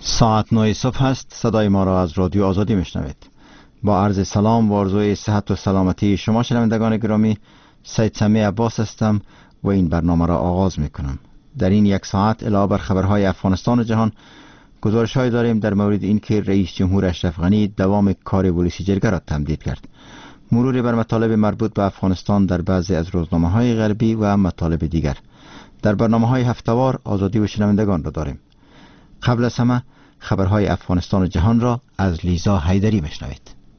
ساعت 9 صبح است. صدای ما را از رادیو آزادی میشنوید. با عرض سلام و آرزوی صحت و سلامتی شما شنوندگان گرامی، سید سمیع عباس هستم و این برنامه را آغاز میکنم. در این یک ساعت علاوه بر خبرهای افغانستان و جهان، گزارش‌هایی داریم در مورد اینکه رئیس جمهور اشرف غنی دوام کار ولسی جرگه را تمدید کرد، مروری بر مطالب مربوط به افغانستان در بعضی از روزنامه‌های غربی و مطالب دیگر. در برنامه‌های هفته‌وار آزادی و شنوندگان را داریم. قبل از همه خبرهای افغانستان و جهان را از لیزا حیدری بشنوید.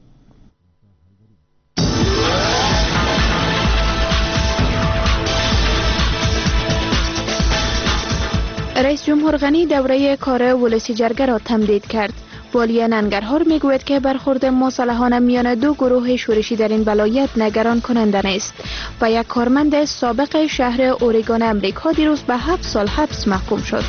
رئیس جمهور غنی دوره کار ولسی جرگه را تمدید کرد. والی ننگرهار میگوید که برخورد مسلحانه میان دو گروه شورشی در این ولایت نگران کننده است و یک کارمند سابق شهر اوریگون امریکا دیروز به 7 سال حبس محکوم شد.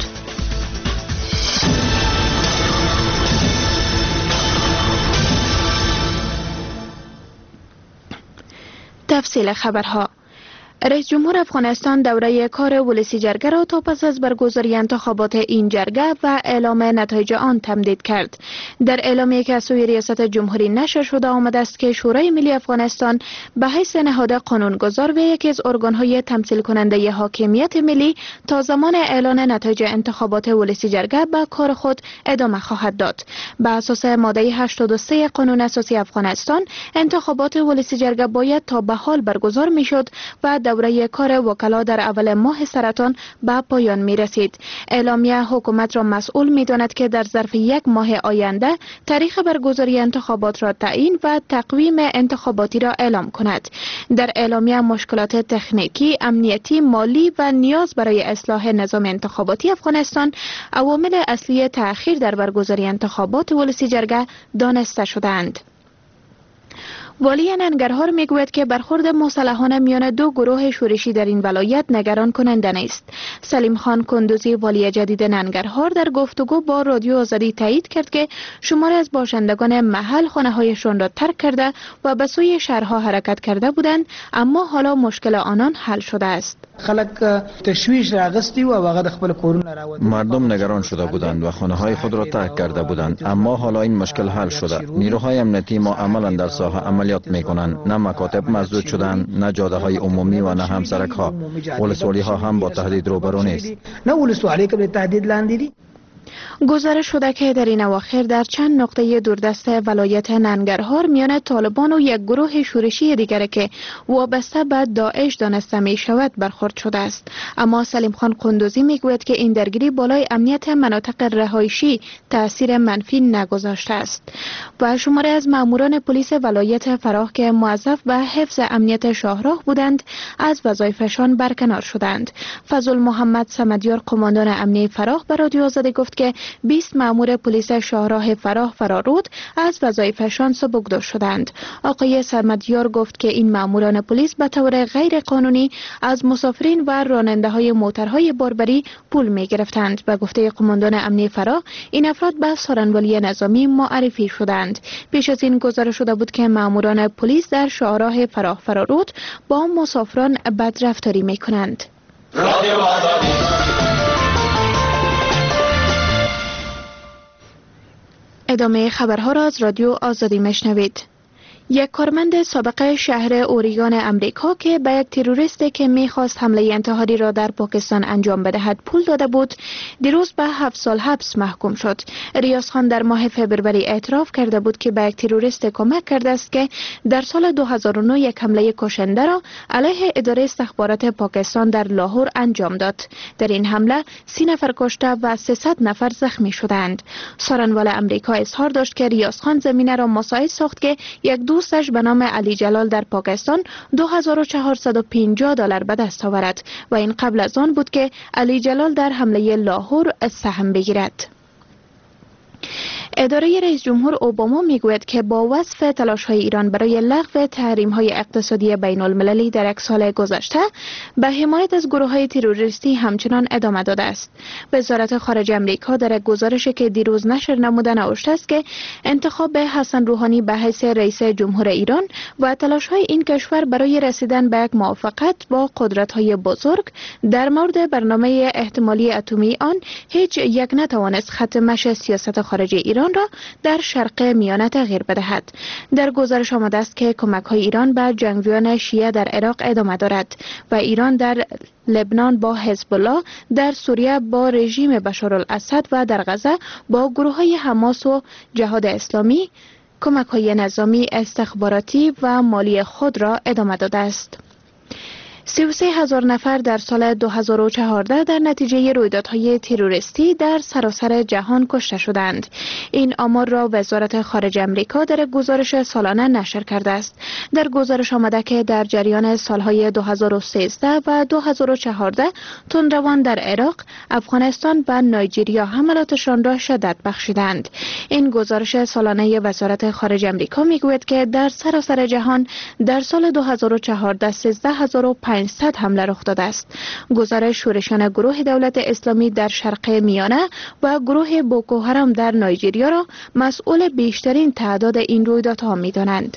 تفصیل خبرها. رئیس جمهور افغانستان دوره کار ولسی جرگه را تا پس از برگزاری انتخابات این جرگه و اعلام نتایج آن تمدید کرد. در اعلامیه‌ای که از سوی ریاست جمهوری نشر شده آمده است که شورای ملی افغانستان به حیث نهاد قانونگذار و یکی از ارگان‌های تمثیل کننده حاکمیت ملی تا زمان اعلان نتایج انتخابات ولسی جرگه به کار خود ادامه خواهد داد. بر اساس ماده 83 قانون اساسی افغانستان، انتخابات ولسی جرگه باید تا به حال برگزار می‌شد و دوره کار وکلا در اول ماه سرطان به پایان می رسید. اعلامیه حکومت را مسئول می داند که در ظرف یک ماه آینده تاریخ برگزاری انتخابات را تعیین و تقویم انتخاباتی را اعلام کند. در اعلامیه مشکلات تکنیکی، امنیتی، مالی و نیاز برای اصلاح نظام انتخاباتی افغانستان عوامل اصلی تأخیر در برگزاری انتخابات ولسی جرگه دانسته شدند. والی ننگرهار میگوید که برخورد مسلحانه میان دو گروه شورشی در این ولایت نگران کننده است. سلیم خان کندوزی والی جدید ننگرهار در گفتگو با رادیو آزادی تایید کرد که شماری از باشندگان محل خانه‌هایشان را ترک کرده و به سوی شهرها حرکت کرده بودند، اما حالا مشکل آنان حل شده است. مردم نگران شده بودند و خانه‌های خود را ترک کرده بودند، اما حالا این مشکل حل شده. نیروهای امنیتی ما عملاً در ساحه عملیات می‌کنند. نه مکاتب مسدود شدند، نه جاده‌های عمومی و نه هم سرک‌ها. ولسوالی‌ها هم با تهدید روبرو نیست. گزارش شده که در این اواخر در چند نقطه دوردست ولایت ننگرهار میان طالبان و یک گروه شورشی دیگر که وابسته به داعش دانسته می شود برخورد شده است. اما سلیم خان قندوزی میگوید که این درگیری بالای امنیت مناطق رهایشی تأثیر منفی نگذاشته است و شماری از ماموران پلیس ولایت فراه که موظف به حفظ امنیت شاهراه بودند از وظایفشان برکنار شدند. فضل محمد صمدیار قماندان امنیه فراه به رادیو آزادی گفت که 20 مأمور پلیس شاهراه فراه فرارود از وظایفشان سبکدار شدند. آقای صمدیار گفت که این مأموران پلیس به طور غیر قانونی از مسافرین و راننده‌های موترهای باربری پول می‌گرفتند. به گفته قماندان امنیه فراه، این افراد به سارنوالی نظامی معرفی شدند. پیش از این گزارش شده بود که مأموران پلیس در شاهراه فراه فرارود با مسافران بدرفتاری می‌کنند. ادامه خبرها را از رادیو آزادی میشنوید. یک کارمند سابق شهر اوریگون امریکا که به یک تروریستی که میخواست حمله انتحاری را در پاکستان انجام بدهد پول داده بود، دیروز به 7 سال حبس محکوم شد. ریاض خان در ماه فوریه اعتراف کرده بود که به یک تروریست کمک کرده است که در سال 2009 یک حمله کشنده را علیه اداره استخبارات پاکستان در لاهور انجام داد. در این حمله 30 نفر کشته و 300 نفر زخمی شدند. سارنوال امریکا اظهار داشت که ریاض خان زمینه را مساعد ساخت که یک دوستش به نام علی جلال در پاکستان $2450 به دست آورد و این قبل از آن بود که علی جلال در حمله لاهور سهم بگیرد. اداره رئیس جمهور اوباما میگوید که با وصف تلاش‌های ایران برای لغو تحریم‌های اقتصادی بین‌المللی در یک سال گذشته به حمایت از گروه‌های تروریستی همچنان ادامه داده است. وزارت خارجه آمریکا در یک گزارشی که دیروز نشر نموده نوشته است که انتخاب حسن روحانی به حیث رئیس جمهور ایران و تلاش‌های این کشور برای رسیدن به یک موافقت با قدرت‌های بزرگ در مورد برنامه احتمالی اتمی آن هیچ یک نتوانست خط مشی سیاست خارجی ایران را در شرق میانه تغییر بدهد. در گزارش آمده است که کمک‌های ایران به جنگجویان شیعه در عراق ادامه دارد و ایران در لبنان با حزب الله، در سوریه با رژیم بشارالاسد و در غزه با گروه‌های حماس و جهاد اسلامی کمک‌های نظامی، استخباراتی و مالی خود را ادامه داده است. 33,000 نفر در سال 2014 در نتیجه رویدادهای تروریستی در سراسر جهان کشته شدند. این آمار را وزارت خارجه آمریکا در گزارش سالانه نشر کرده است. در گزارش آمده که در جریان سالهای 2013 و 2014 تندروان در عراق، افغانستان و نایجریا حملاتشان را شدت بخشیدند. این گزارش سالانه وزارت خارجه آمریکا میگوید که در سراسر جهان در سال 2014 13,500 حمله رخ داده است. گزارش شورشیان گروه دولت اسلامی در شرق میانه و گروه بوکو حرام در نایجریا را مسئول بیشترین تعداد این رویدادها می‌دانند.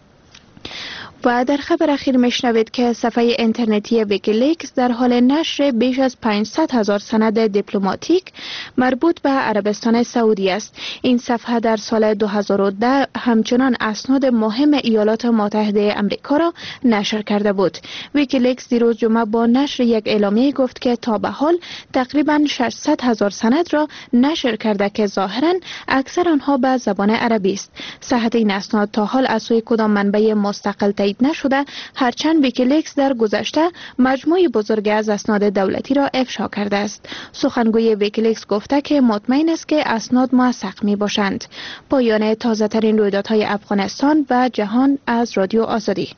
و در خبر اخیر میشنوید که صفحه اینترنتی ویکیلیکس در حال نشر بیش از 500,000 سند دیپلماتیک مربوط به عربستان سعودی است. این صفحه در سال 2010 همچنان اسناد مهم ایالات متحده آمریکا را نشر کرده بود. ویکیلیکس دیروز جمعه با نشر یک اعلامیه گفت که تا به حال تقریبا 600,000 سند را نشر کرده که ظاهرا اکثر آنها به زبان عربی است. صحت این اسناد تا حال از سوی کدام منبع مستقل تایید نشده، هرچند ویکیلیکس در گذشته مجموعه بزرگ از اسناد دولتی را افشا کرده است. سخنگوی ویکیلیکس گفته که مطمئن است که اسناد موثق می باشند. پایان تازه ترین رویدادهای افغانستان و جهان از رادیو آزادی.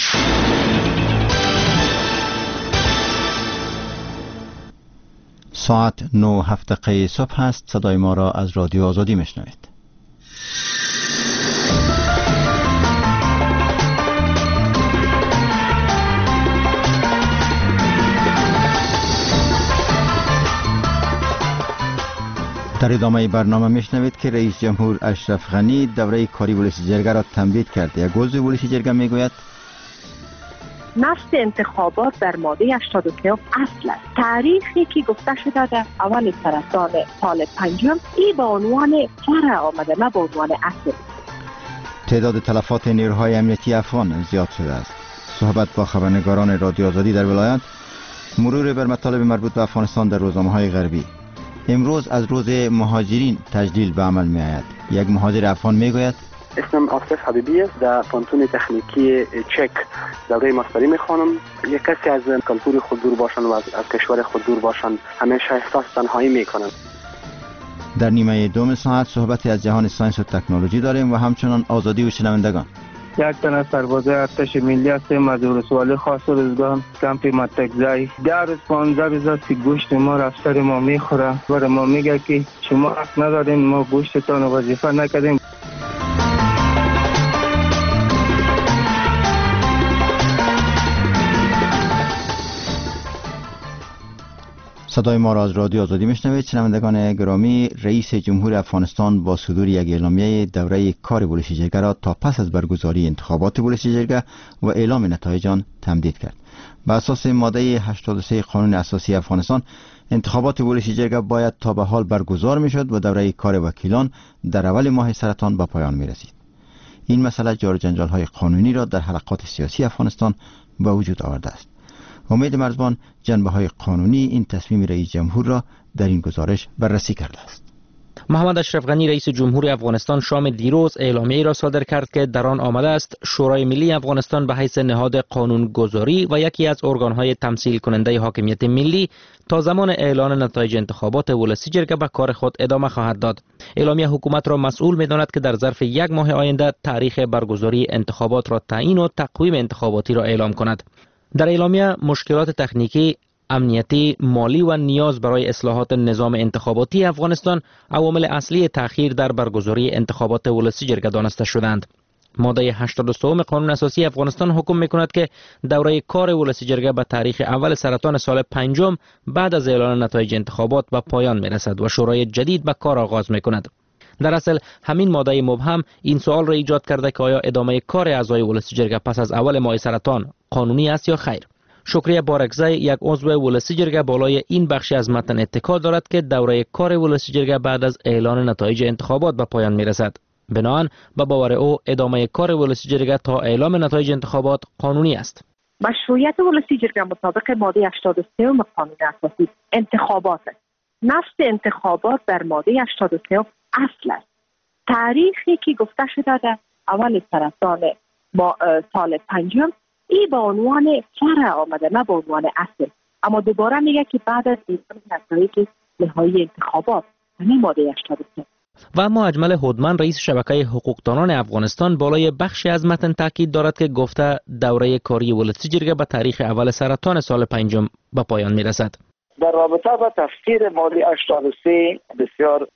ساعت 9:07 صبح است. صدای ما را از رادیو آزادی میشنوید. در ادامه برنامه میشنوید که رئیس جمهور اشرف غنی دوره کاری ولسی جرگه را تمدید کرد. یک عضو ولسی جرگه میگوید نص انتخابات در ماده 83 اصل است. تاریخی که گفته شده در اول سرطان سال 5 این به عنوان فرع آمده، نه به عنوان اصل. تعداد تلفات نیروهای امنیتی افغان زیاد شده است. صحبت با خبرنگاران رادیو آزادی در ولایت، مرور بر مطالب مربوط به افغانستان در روزنامه‌های غربی. امروز از روز مهاجرین تجلیل به عمل می آید. یک مهاجر افغان می گوید اسمم آصف حبیبی است، در پانتون تکنیکی چک دوره ماستری می خوانم. یک کسی از کلتور خود دور باشند و از کشور خود دور باشند همیشه احساس تنهایی می کنند. در نیمه دوم ساعت صحبتی از جهان ساینس و تکنولوژی داریم و همچنان آزادی و شنوندگان. یک تن از سربازای ارتش ملی هستیم از ولسوالی خاص روزگان کمپ متکزای. در روز 15 روز است که گوشت ما را افسر ما میخوره و ما میگه که شما حق ندارین، ما گوشتتان وظیفه نکردیم. صدای ما را از رادیو آزادی میشنوید. شنوندگان گرامی، رئیس جمهور افغانستان با صدور یک اعلامیه دوره کار ولسی جرگه را تا پس از برگزاری انتخابات ولسی جرگه و اعلام نتایج آن تمدید کرد. بر اساس ماده 83 قانون اساسی افغانستان، انتخابات ولسی جرگه باید تا به حال برگزار میشد و دوره کار وکیلان در اول ماه سرطان به پایان می رسید. این مسئله جار و جنجال های قانونی را در حلقات سیاسی افغانستان به وجود آورده است. امید مرزبان جنبه های قانونی این تصمیم رئیس جمهور را در این گزارش بررسی کرده است. محمد اشرف غنی رئیس جمهور افغانستان شام دیروز اعلامیه را صادر کرد که در آن آمده است شورای ملی افغانستان به حیث نهاد قانونگذاری و یکی از ارگان‌های تمثیل کننده حاکمیت ملی تا زمان اعلان نتایج انتخابات ولسی جرگه به کار خود ادامه خواهد داد. اعلامیه حکومت را مسئول می‌داند که در ظرف یک ماه آینده تاریخ برگزاری انتخابات را تعیین و تقویم انتخاباتی را اعلام کند. در اعلامیه مشکلات تکنیکی امنیتی، مالی و نیاز برای اصلاحات نظام انتخاباتی افغانستان عوامل اصلی تأخیر در برگزاری انتخابات ولسی جرگه دانسته شدند. ماده 83 قانون اساسی افغانستان حکم می‌کند که دوره کار ولسی جرگه به تاریخ اول سرطان سال پنجم بعد از اعلان نتایج انتخابات به پایان می‌رسد و شورای جدید به کار آغاز می‌کند. در اصل همین ماده مبهم این سوال را ایجاد کرده که آیا ادامه کار اعضای ولسی جرگه پس از اول ماه سرطان قانونی است یا خیر. شکریه بارکزی، یک عضو ولسی جرگه، بالای این بخشی از متن اتکا دارد که دوره کار ولسی جرگه بعد از اعلان نتایج انتخابات به پایان می‌رسد. بنابراین به باور او ادامه کار ولسی جرگه تا اعلام نتایج انتخابات قانونی است. مشروعیت ولسی جرگه مطابق ماده 83 قانون اساسی انتخابات است. نفس انتخابات در ماده 83 اصل است. تاریخی که گفته شده در اول سرطان سال پنجم ای به عنوان فرع آمده، نه به عنوان اصل. اما دوباره میگه که بعد از اعلام نتایج نهایی انتخابات، یعنی ماده 83. و اما اجمل هودمن، رئیس شبکه حقوقدانان افغانستان، بالای بخشی از متن تاکید دارد که گفته دوره کاری ولسی جرگه به تاریخ اول سرطان سال پنجم به پایان میرسد. در رابطه با تفسیر ماده 83 بسیار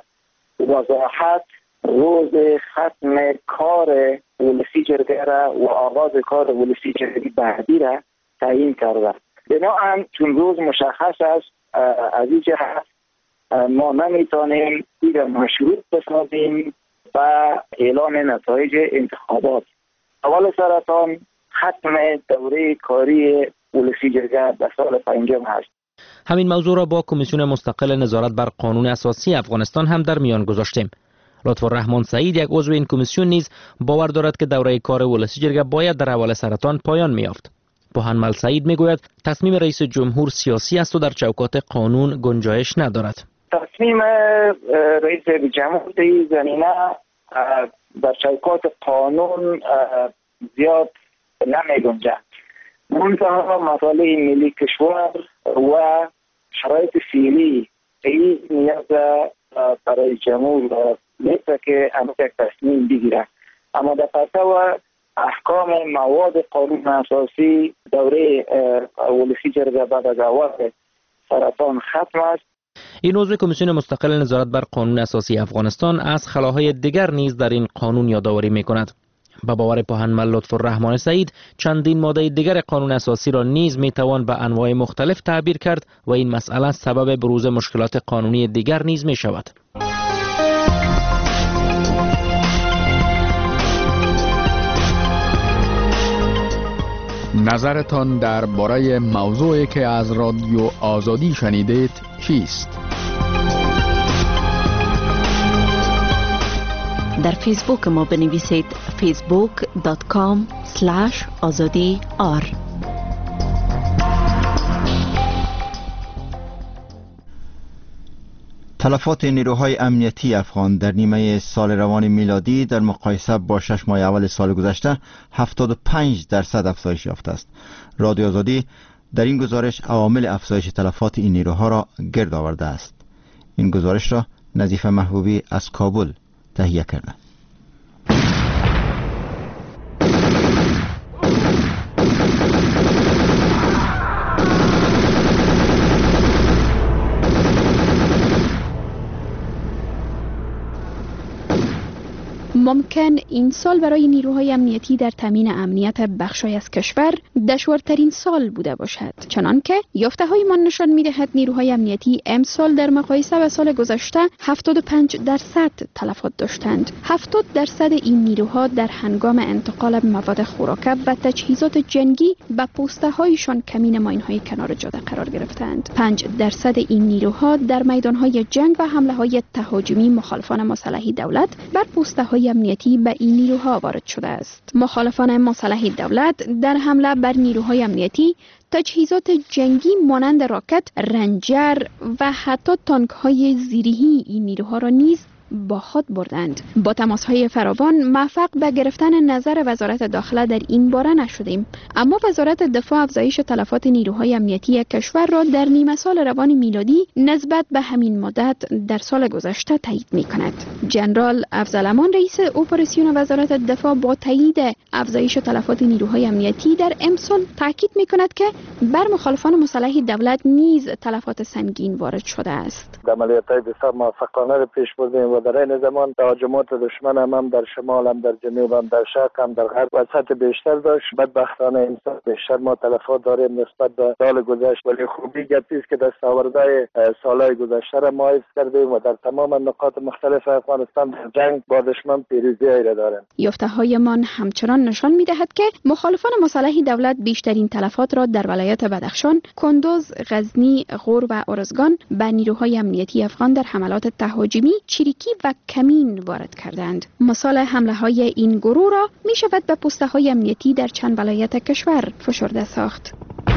وضاحت روز ختم کار ولسی جرگه را و آغاز کار ولسی جرگه بعدی را تعیین کرده. بنابراین چون روز مشخص است، از این جهت ما نمیتونیم دیگر مشروط بسازیم و اعلام نتایج انتخابات. اول سرطان ختم دوره کاری ولسی جرگه به سال پنجم هست. همین موضوع را با کمیسیون مستقل نظارت بر قانون اساسی افغانستان هم در میان گذاشتیم. لطفالرحمن سعید، یک عضو این کمیسیون، نیز باور دارد که دوره کار ولسی جرگه باید در اول سرطان پایان می‌یافت. پوهنمل سعید میگوید تصمیم رئیس جمهور سیاسی است و در چوکات قانون گنجایش ندارد. تصمیم رئیس جمهور در این زمینه در چوکات قانون زیاد نمی‌گنجد. منتها مسائل ملی کشور و شرایط فعلی این نیاز برای جمهور نیست که یک تصمیم بگیره. اما در پرتو احکام مواد قانون اساسی دوره ولسی جرگه بعد از اول سرطان ختم است. این عضو کمیسیون مستقل نظارت بر قانون اساسی افغانستان از خلاهای دیگر نیز در این قانون یادآوری می‌کند. با باور پوهنمل لطفالرحمن سعید، چندین ماده دیگر قانون اساسی را نیز میتوان به انواع مختلف تعبیر کرد و این مسئله سبب بروز مشکلات قانونی دیگر نیز می شود. نظرتان درباره موضوعی که از رادیو آزادی شنیدید چیست؟ در فیسبوک ما بنویسید facebook.com/azadi.r. تلفات نیروهای امنیتی افغان در نیمه سال روان میلادی در مقایسه با 6 ماه اول سال گذشته 75% افزایش یافته است. رادیو آزادی در این گزارش عوامل افزایش تلفات این نیروها را گرد آورده است. این گزارش را نظیفه محبوبی از کابل تهیه کرده. ممکن این سال برای نیروهای امنیتی در تامین امنیت بخشی از کشور دشوارترین سال بوده باشد، چنانکه یافته‌های ما نشان می‌دهد نیروهای امنیتی امسال در مقایسه با سال گذشته 75% تلفات داشتند. 70% این نیروها در هنگام انتقال مواد خوراکه و تجهیزات جنگی به پوسته‌هایشان کمین ماین‌های کنار جاده قرار گرفتند. 5% این نیروها در میدان‌های جنگ و حمله‌های تهاجمی مخالفان مسلح دولت بر پوسته‌های امنیتی به این نیروها وارد شده است. مخالفان مسلح دولت در حمله بر نیروهای امنیتی تجهیزات جنگی مانند راکت، رنجر و حتی تانک‌های زیریهی این نیروها را نیز با خود بردند. با تماس‌های فراوان موفق به گرفتن نظر وزارت داخله در این باره نشدیم، اما وزارت دفاع افزایش تلفات نیروهای امنیتی کشور را در نیمه سال روان میلادی نسبت به همین مدت در سال گذشته تایید می‌کند. جنرال افضل امان رئیس اپراسیون وزارت دفاع با تایید افزایش تلفات نیروهای امنیتی در امسال تاکید می‌کند که بر مخالفان مسلح دولت نیز تلفات سنگین وارد شده است. عملیات‌های بسیار موفقانه را پیش بردیم و در این زمان تهاجمات دشمن هم در شمال، هم در جنوب، هم در شرق، هم در غرب وسط بیشتر داشت. بدبختانه امسال بیشتر ما تلفات داریم نسبت به سال گذشته، ولی خوبی گپی است که دستاوردهای سالهای گذشته را ما حفظ کردیم و در تمام نقاط مختلف افغانستان در جنگ با دشمن پیروزی را داریم. یافته‌هایمان همچنان نشان می‌دهد که مخالفان مسلح دولت بیشترین تلفات را در ولایت بدخشان، کندوز، غزنی، غور و ارزگان به نیروهای امنیتی افغان در حملات تهاجمی، چریکی و کمین وارد کردند. مثال حمله‌های این گروه را می‌شود به پست‌های امنیتی در چند ولایت کشور فشرده ساخت.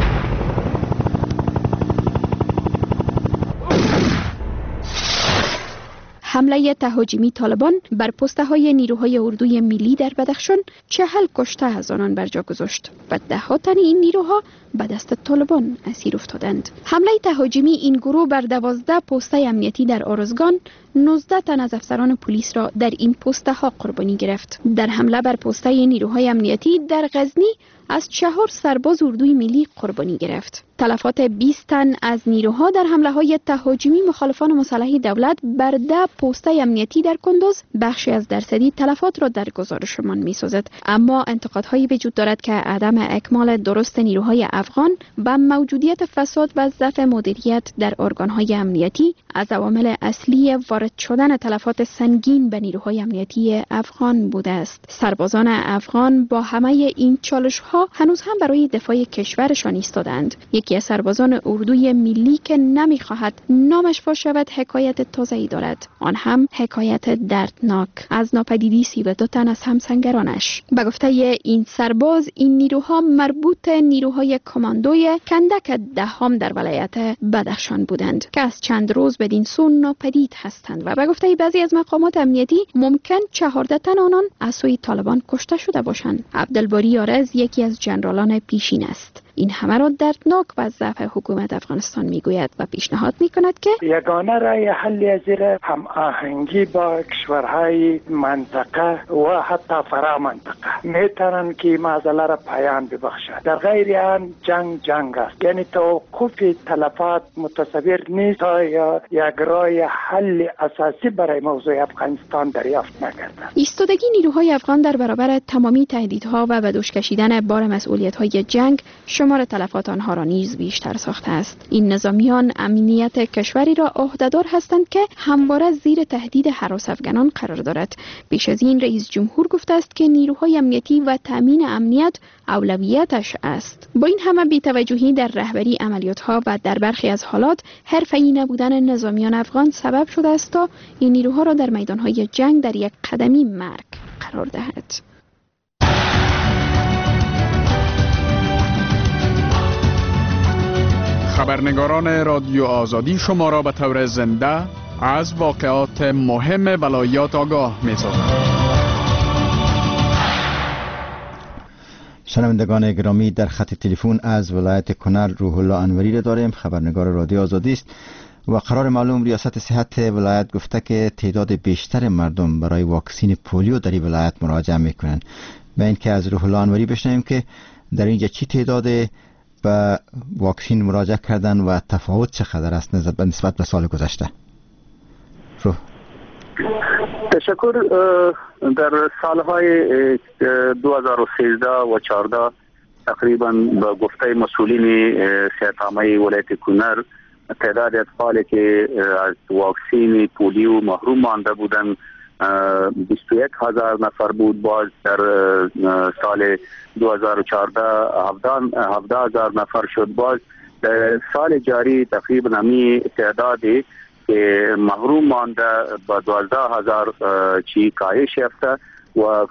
حمله تهاجمی طالبان بر پست‌های نیروهای اردوی ملی در بدخشان 40 کشته از آنان بر جا گذاشت و ده‌ها تن این نیروها به دست طالبان اسیر افتادند. حمله تهاجمی این گروه بر 12 پست امنیتی در ارزگان 19 تن از افسران پلیس را در این پست‌ها قربانی گرفت. در حمله بر پست‌های نیروهای امنیتی در غزنی از 4 سرباز اردوی ملی قربانی گرفت. تلفات 20 تن از نیروها در حمله‌های تهاجمی مخالفان مسلح دولت بر 10 پست امنیتی در کندوز بخشی از درصدی تلفات را در گزارشمان می‌سازد، اما انتقادهایی وجود دارد که عدم اکمال درست نیروهای افغان و موجودیت فساد و ضعف مدیریت در ارگان‌های امنیتی از عوامل اصلی وارد شدن تلفات سنگین به نیروهای امنیتی افغان بوده است. سربازان افغان با همه این چالش‌ها هنوز هم برای دفاع کشورشان ایستادند. یکی از سربازان اردوی ملی که نمی‌خواهد نامش فاش شود حکایت تازه‌ای دارد، آن هم حکایت دردناک از ناپدیدی 32 تن از همسنگرانش. به گفته این سرباز، این نیروها مربوط نیروهای کماندوی کندک دهم در ولایت بدخشان بودند که از چند روز بدین سو ناپدید هستند و به گفته بعضی از مقامات امنیتی ممکن 14 تن آنان از سوی طالبان کشته شده باشند. عبدالباری آرز یکی از جنرالان پیشین است. این همه را دردناک و ضعف حکومت افغانستان میگوید و پیشنهاد میکند که یگانه راه حل از هم آهنگی با کشورهای منطقه و حتی فرا منطقه میتونن که معضله را پایان ببخشد. در غیر آن جنگ است، یعنی توقف تلفات متصور نیست تا یک راه حل اساسی برای موضوع افغانستان دریافت نگردد. ایستادگی نیروهای افغان در برابر تمامی تهدیدها و به دوش کشیدن بار مسئولیت‌های جنگ شمار تلفات آنها را نیز بیشتر ساخته است. این نظامیان امنیت کشوری را عهده‌دار هستند که همواره زیر تهدید هراس افغانان قرار دارد. پیش از این رئیس جمهور گفته است که نیروهای امنیتی و تامین امنیت اولویتش است. با این همه بی‌توجهی در رهبری عملیات‌ها و در برخی از حالات حرفه‌ای نبودن نظامیان افغان سبب شده است تا این نیروها را در میدان‌های جنگ در یک قدمی مرگ قرار دهد. خبرنگاران رادیو آزادی شما را به طور زنده از واقعات مهم ولایات آگاه می‌سازند. شنوندگان گرامی، در خط تلفن از ولایت کنر روح الله انوری را داریم، خبرنگار رادیو آزادی است و قرار معلوم ریاست صحت ولایت گفته که تعداد بیشتر مردم برای واکسین پولیو در این ولایت مراجعه میکنند. به اینکه از روح الله انوری بشنویم که در اینجا چی تعداد به واکسین مراجعه کردن و تفاوت چقدر است نسبت به سال گذشته؟ تشکر. در سالهای 2013 و 14 تقریبا به گفته مسئولین صحت عامه ولایت کنر تعداد اطفالی که از واکسین پولیو محروم مانده بودند 21,000 نفر بود. باز در سال 2014 17,000 نفر شد. باز در سال جاری تقریبا همی تعدادی که محروم مانده با 12,000 چی کاهش یافته و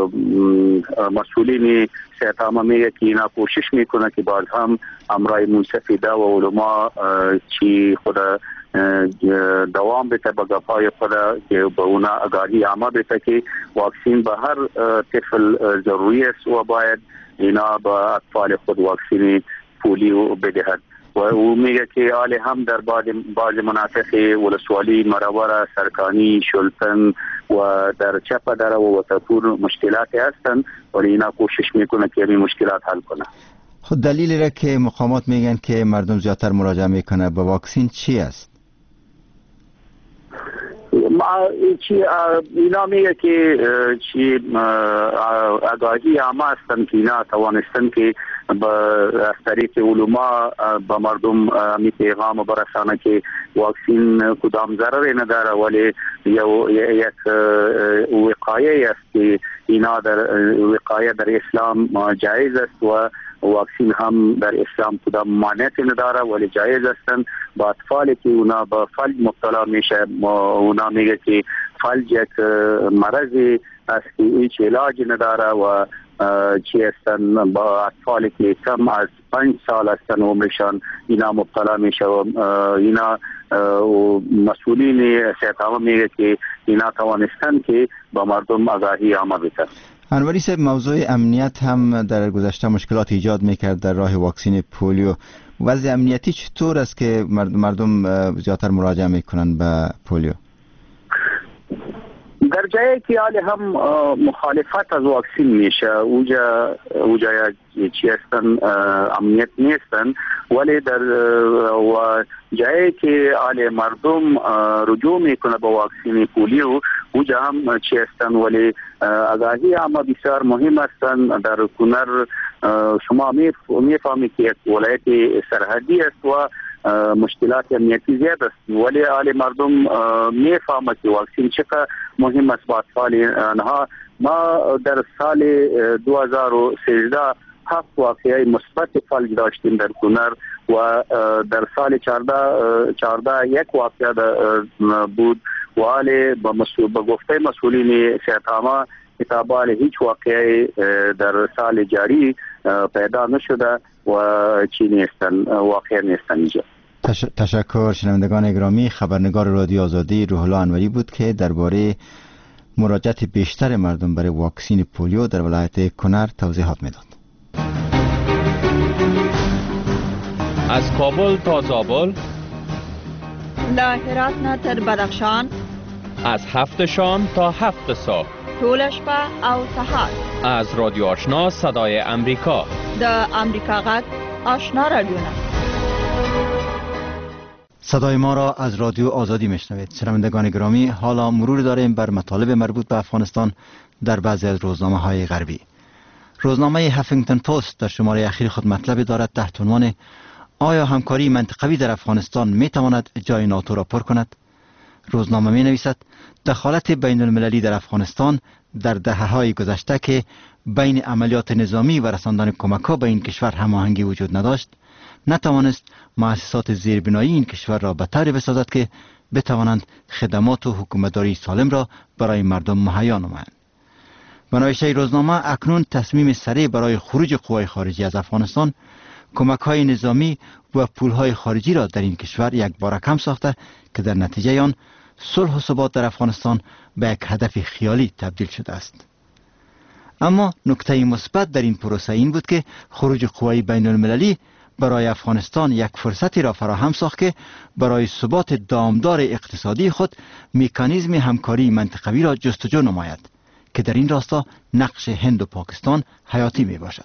مسئولین صحت عامه میگه که اینا کوشش میکنه که باز هم امرای منصفیده و علما چی خود دوام بده به گپای خود که به اونا آگاهی عامه بده که واکسین به هر طفل ضروری است و باید اینا به اطفال خود واکسین پولیو بدهد و او میگه که آله هم در بعض مناطق ولسوالی مرور سرکانی شلتن و در چپ در و تطور مشکلات هستند ولی اینا کوشش میکنه که این مشکلات حل کنه. خود دلیلی را که مقامات میگن که مردم زیادتر مراجعه میکنه به واکسین چی است؟ اینا میگه که آگاهی عامه هستند که اینا توانستن که از طریق علما به مردم می پیغام برسانه که واکسین کدام ضرری نداره ولی یک وقایه است که اینا در وقایه در اسلام جایز است و واکسین هم در اسلام کدام مانعی نداره ولی جایز هستند. با اطفالی که اونا به فلج مبتلا میشه اونا میگه که فلج یک مرضی است که هیچ علاج نداره و چی هستن با اطفالی که کم از 5 سال هستن عمرشان اینا مبتلا میشه و اینا مسئولین صحت عامه میگه که اینا توانستن که با مردم آگاهی عامه بدن. انوری صاحب، موضوع امنیت هم در گذشته مشکلات ایجاد میکرد در راه واکسین پولیو. وضع امنیتی چطور است که مردم زیادتر مراجعه میکنن به پولیو؟ در جایی که حالی هم مخالفت از واکسین میشه اوجا چی هستن امنیت نیستن ولی در جایی که حالی مردم رجوع میکنه به واکسین پولیو اوجا هم چی هستن ولی آگاهی عامه بسیار مهم هستن. در کنر شما میفهمید که یک ولایت سرحدی است و مشکلات امنیتی زیاد است ولی حال مردم میفهمند که واکسین چقدر مهم است با اطفال آنها. ما در سال 2013 7 واقعه مثبت فلج داشتیم در کنر و در سال 14 یک واقعه بود و حال به گفته مسئولین صحت عامه کتابال هیچ واقعه در سال جاری پیدا نشده و چی نیستن واقع نیستن اینجا. تشکر. شنوندگان گرامی، خبرنگار رادیو آزادی روح الله انوری بود که درباره مراجعت بیشتر مردم برای واکسین پولیو در ولایت کنر توضیحات میداد. از کابل تا زابل، له هرات نه تر بدخشان، از 7 شام تا 7 صبح، ټول شپه او سهار، از رادیو آشنا صدای امریکا، د امریکا غږ آشنا رادیو. صدای ما را از رادیو آزادی میشنوید. شنوندگان گرامی، حالا مرور داریم بر مطالب مربوط به افغانستان در بعضی از روزنامه های غربی. روزنامه هفینگتن پست در شماره اخیر خود مطلب دارد تحت عنوان آیا همکاری منطقوی در افغانستان می تواند جای ناتو را پر کند؟ روزنامه می نویسد دخالت بین المللی در افغانستان در دهه‌های گذشته که بین عملیات نظامی و رساندن کمک‌ها به این کشور هماهنگی وجود نداشت، نتوانست مؤسسات زیربنایی این کشور را به طوری بسازد که بتوانند خدمات و حکومتداری سالم را برای مردم مهیا نمایند. به نوشته روزنامه، اکنون تصمیم سریع برای خروج قوای خارجی از افغانستان، کمک‌های نظامی و پول‌های خارجی را در این کشور یک بار کم ساخته که در نتیجه آن صلح و ثبات در افغانستان به یک هدف خیالی تبدیل شده است. اما نکته مثبت در این پروسه این بود که خروج قوای بین المللی برای افغانستان یک فرصتی را فراهم ساخت که برای ثبات دامدار اقتصادی خود مکانیزم همکاری منطقوی را جستجو نماید که در این راستا نقش هند و پاکستان حیاتی می باشد.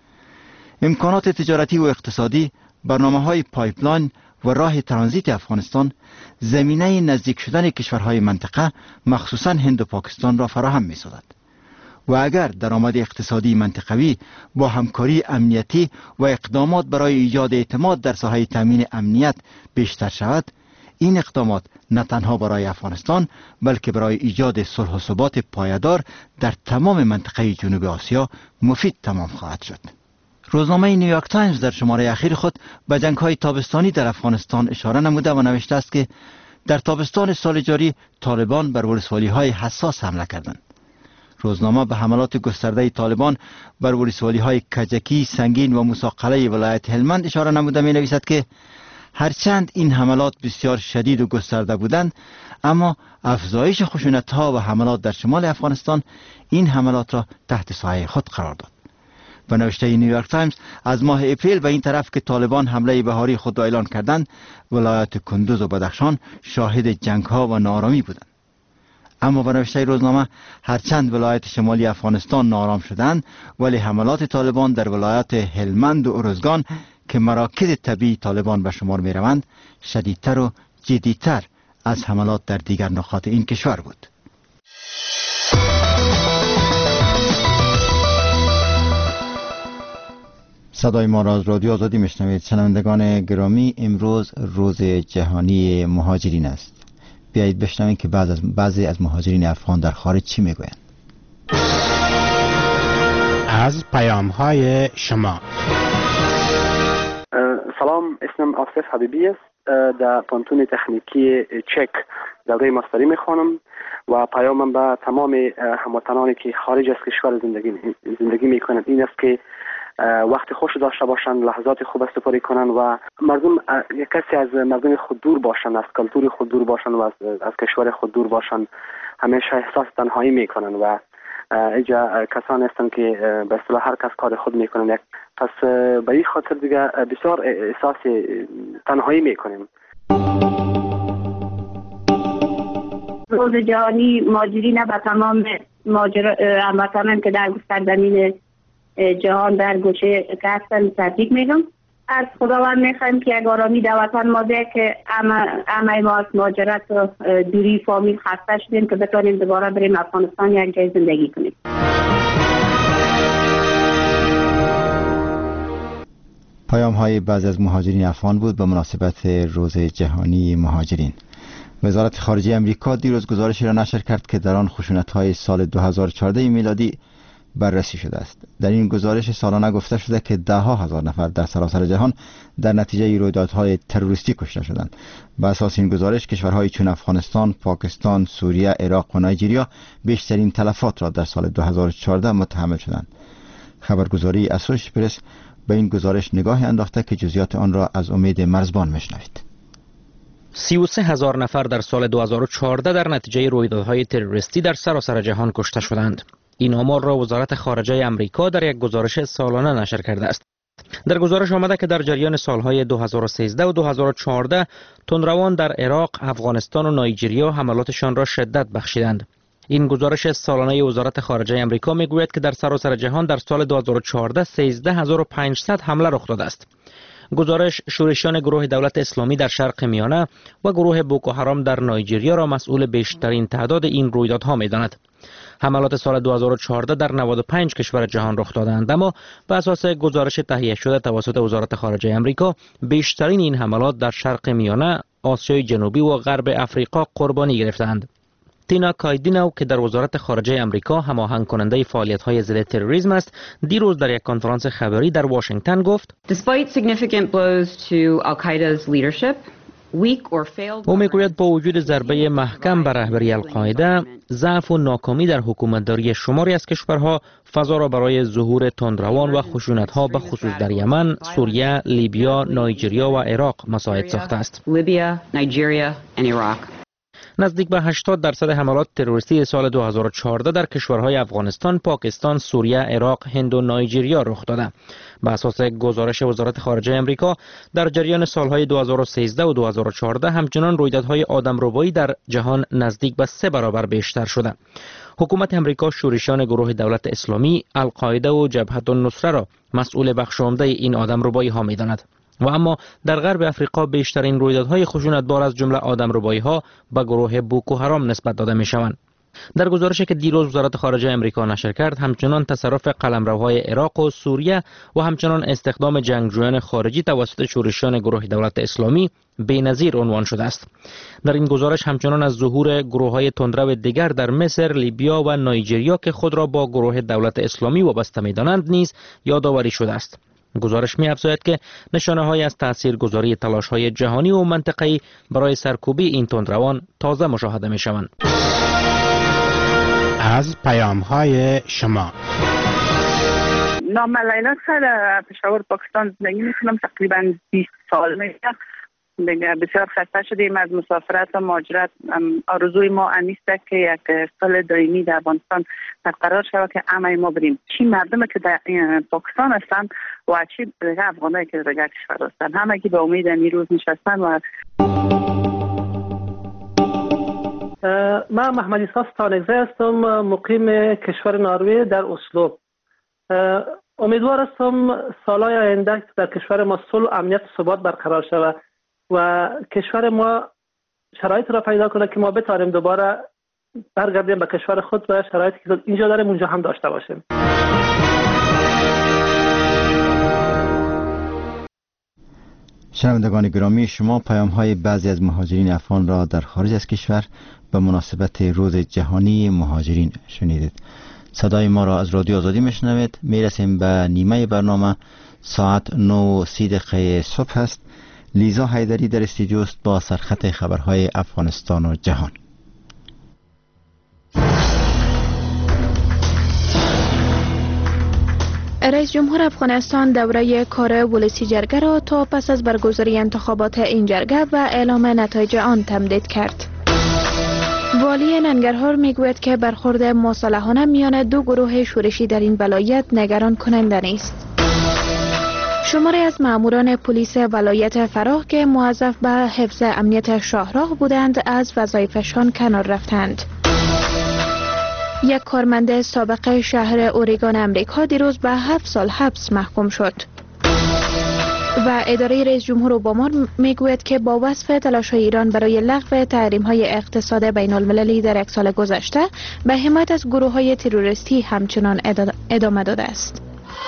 امکانات تجارتی و اقتصادی، برنامه‌های پایپلاین و راه ترانزیت افغانستان زمینه نزدیک شدن کشورهای منطقه مخصوصاً هند و پاکستان را فراهم می‌سازد و اگر درآمد اقتصادی منطقوی با همکاری امنیتی و اقدامات برای ایجاد اعتماد در ساحه تامین امنیت بیشتر شود، این اقدامات نه تنها برای افغانستان بلکه برای ایجاد صلح و ثبات پایدار در تمام منطقه جنوب آسیا مفید تمام خواهد شد. روزنامه نیویورک تایمز در شماره اخیر خود به جنگ‌های تابستانی در افغانستان اشاره نموده و نوشته است که در تابستان سال جاری طالبان بر ولسوالی‌های حساس حمله کردند. روزنامه به حملات گسترده طالبان بر ولسوالی‌های کجکی، سنگین و موسی قلعه ولایت هلمند اشاره نموده می نویسد که هرچند این حملات بسیار شدید و گسترده بودند، اما افزایش خشونت‌ها و حملات در شمال افغانستان این حملات را تحت سایه خود قرار داد. و نوشته نیویورک تایمز از ماه اپریل به این طرف که طالبان حمله بهاری خود را اعلان کردند، ولایات کندوز و بدخشان شاهد جنگ‌ها و ناآرامی بودند. اما به نوشته روزنامه هرچند ولایت شمالی افغانستان ناآرام شدند، ولی حملات طالبان در ولایات هلمند و ارزگان که مراکز طبیعی طالبان به شمار می روند شدیدتر و جدیتر از حملات در دیگر نقاط این کشور بود. صدای ما را از رادیو آزادی میشنوید. شنوندگان گرامی، امروز روز جهانی مهاجرین است. بیایید بشنویم که بعضی از مهاجرین افغان در خارج چی میگویند. از پیام‌های شما. سلام، اسمم آصف حبیبی است. در پانتون تکنیکی چک دوره ماستری میخوانم و پیامم به تمام هموطنانی که خارج از کشور زندگی میکنند این است که وقت خوش داشته باشند، لحظات خوب سپری کنند و مردم یک کسی از مردم خود دور باشند، از کلتور خود دور باشند و از کشور خود دور باشند. همیشه احساس تنهایی میکنند و اینجا کسانی هستند که به اصطلاح هر کس کار خود میکنند. پس به این خاطر دیگه بسیار احساس تنهایی میکنیم. روز جهانی مهاجرین به تمام هموطنان که در سرزمین جهان در گوشه که هستن تبریک میگم. از خداوند میخوایم که یک آرامی در وطن ما ده که همه ما از مهاجرت و دوری فامیل خسته شدیم که بتونیم دوباره بریم افغانستان یک جای زندگی کنیم. پیام های بعضی از مهاجرین افغان بود به مناسبت روز جهانی مهاجرین. وزارت خارجه امریکا دیروز گزارشی را نشر کرد که در آن خشونت‌های سال 2014 میلادی بررسی شده است. در این گزارش سالانه گفته شده که ده‌ها هزار نفر در سراسر جهان در نتیجه رویدادهای تروریستی کشته شدند. بر اساس این گزارش کشورهای چون افغانستان، پاکستان، سوریه، عراق و نایجریا بیشترین تلفات را در سال 2014 متحمل شدند. خبرگزاری اسوشییتد پرس به این گزارش نگاهی انداخته که جزئیات آن را از امید مرزبان میشنوید. 33,000 نفر در سال 2014 در نتیجه رویدادهای تروریستی در سراسر جهان کشته شدند. این آمار را وزارت خارجه امریکا در یک گزارش سالانه نشر کرده است. در گزارش آمده که در جریان سالهای 2013 و 2014 تندروان در عراق، افغانستان و نایجریا حملاتشان را شدت بخشیدند. این گزارش سالانه وزارت خارجه امریکا میگوید که در سراسر جهان در سال 2014 13500 حمله رخ داده است. گزارش شورشیان گروه دولت اسلامی در شرق میانه و گروه بوکو حرام در نایجریا را مسئول بیشترین تعداد این رویدادها می‌داند. حملات سال 2014 در 95 کشور جهان رخ دادند، اما بر اساس گزارش تهیه شده توسط وزارت خارجه امریکا بیشترین این حملات در شرق میانه، آسیای جنوبی و غرب افریقا قربانی گرفتند. تینا کایدینو که در وزارت خارجه امریکا هماهنگ کننده فعالیت‌های ضد تروریسم است، دیروز در یک کنفرانس خبری در واشنگتن گفت: او میگوید با وجود ضربه محکم بر رهبری القاعده، ضعف و ناکامی در حکومتداری شماری از کشورها فضا را برای ظهور تندروان و خشونت‌ها به خصوص در یمن، سوریه، لیبیا، نایجریا و عراق مساعد ساخته است. نزدیک به 80% حملات تروریستی سال 2014 در کشورهای افغانستان، پاکستان، سوریه، عراق، هند و نایجریا رخ داده. به اساس گزارش وزارت خارجه امریکا در جریان سالهای 2013 و 2014 همچنان رویدادهای آدمربایی در جهان نزدیک به 3 برابر بیشتر شده. حکومت امریکا شورشیان گروه دولت اسلامی، القاعده و جبهة النصره را مسئول بخش عمده این آدمربایی ها می‌داند. و اما در غرب افریقا بیشترین رویدادهای خشونتبار از جمله آدمربایی‌ها به گروه بوکو حرام نسبت داده می‌شوند. در گزارشی که دیروز وزارت خارجه امریکا نشر کرد، همچنان تصرف قلمروهای عراق و سوریه و همچنان استخدام جنگجویان خارجی توسط شورشیان گروه دولت اسلامی بی‌نظیر عنوان شده است. در این گزارش همچنان از ظهور گروه‌های تندرو دیگر در مصر، لیبیا و نایجریا که خود را با گروه دولت اسلامی وابسته می‌دانند نیز یادآوری شده است. گزارش می‌افزاید که نشانه‌هایی از تاثیرگذاری تلاش‌های جهانی و منطقه‌ای برای سرکوبی این تندروان تازه مشاهده می‌شوند. از پیام‌های شما. نام لیلا در پشاور پاکستان زندگی می‌کنم. تقریباً 20 سال میشه. بسیار خسته شدیم از مسافرت و مهاجرت. آرزوی ما نیست که یک صلح دائمی در افغانستان برقرار شود که همه ما بریم، چی مردمی که در پاکستان هستن و چی افغانایی که در کشور هستن، همه که به امید این روز نشستن. و من محمد عیسی ستانگزی هستم، مقیم کشور نروژ در اسلو. امیدوار هستم سالهای آینده در کشور ما صلح و امنیت و ثبات برقرار شود و کشور ما شرایط را پیدا کنه که ما بتوانیم دوباره برگردیم به کشور خود و شرایطی که اینجا داریم اونجا هم داشته باشیم. شنوندگان گرامی، شما پیام‌های بعضی از مهاجرین افغان را در خارج از کشور به مناسبت روز جهانی مهاجرین شنیدید. صدای ما را از رادیو آزادی میشنوید. میرسیم به نیمه برنامه. ساعت 9:30 صبح است. لیزا حیدری در استودیو است با سرخط خبرهای افغانستان و جهان. رئیس جمهور افغانستان دوره کار ولسی جرگه را تا پس از برگزاری انتخابات این جرگه و اعلام نتایج آن تمدید کرد. والی ننگرهار میگوید که برخورد مصالحانه میان دو گروه شورشی در این ولایت نگران کننده نیست. شماری از ماموران پلیس ولایت فراه که موظف به حفظ امنیت شاهراه بودند از وظایفشان کنار رفتند. یک کارمند سابق شهر اوریگون امریکا دیروز به 7 سال حبس محکوم شد. و اداره رئیس جمهور اوباما میگوید که با وصف تلاش‌های ایران برای لغو تحریم‌های اقتصاد بین‌المللی در یک سال گذشته به حمایت از گروه‌های تروریستی همچنان ادامه داده است.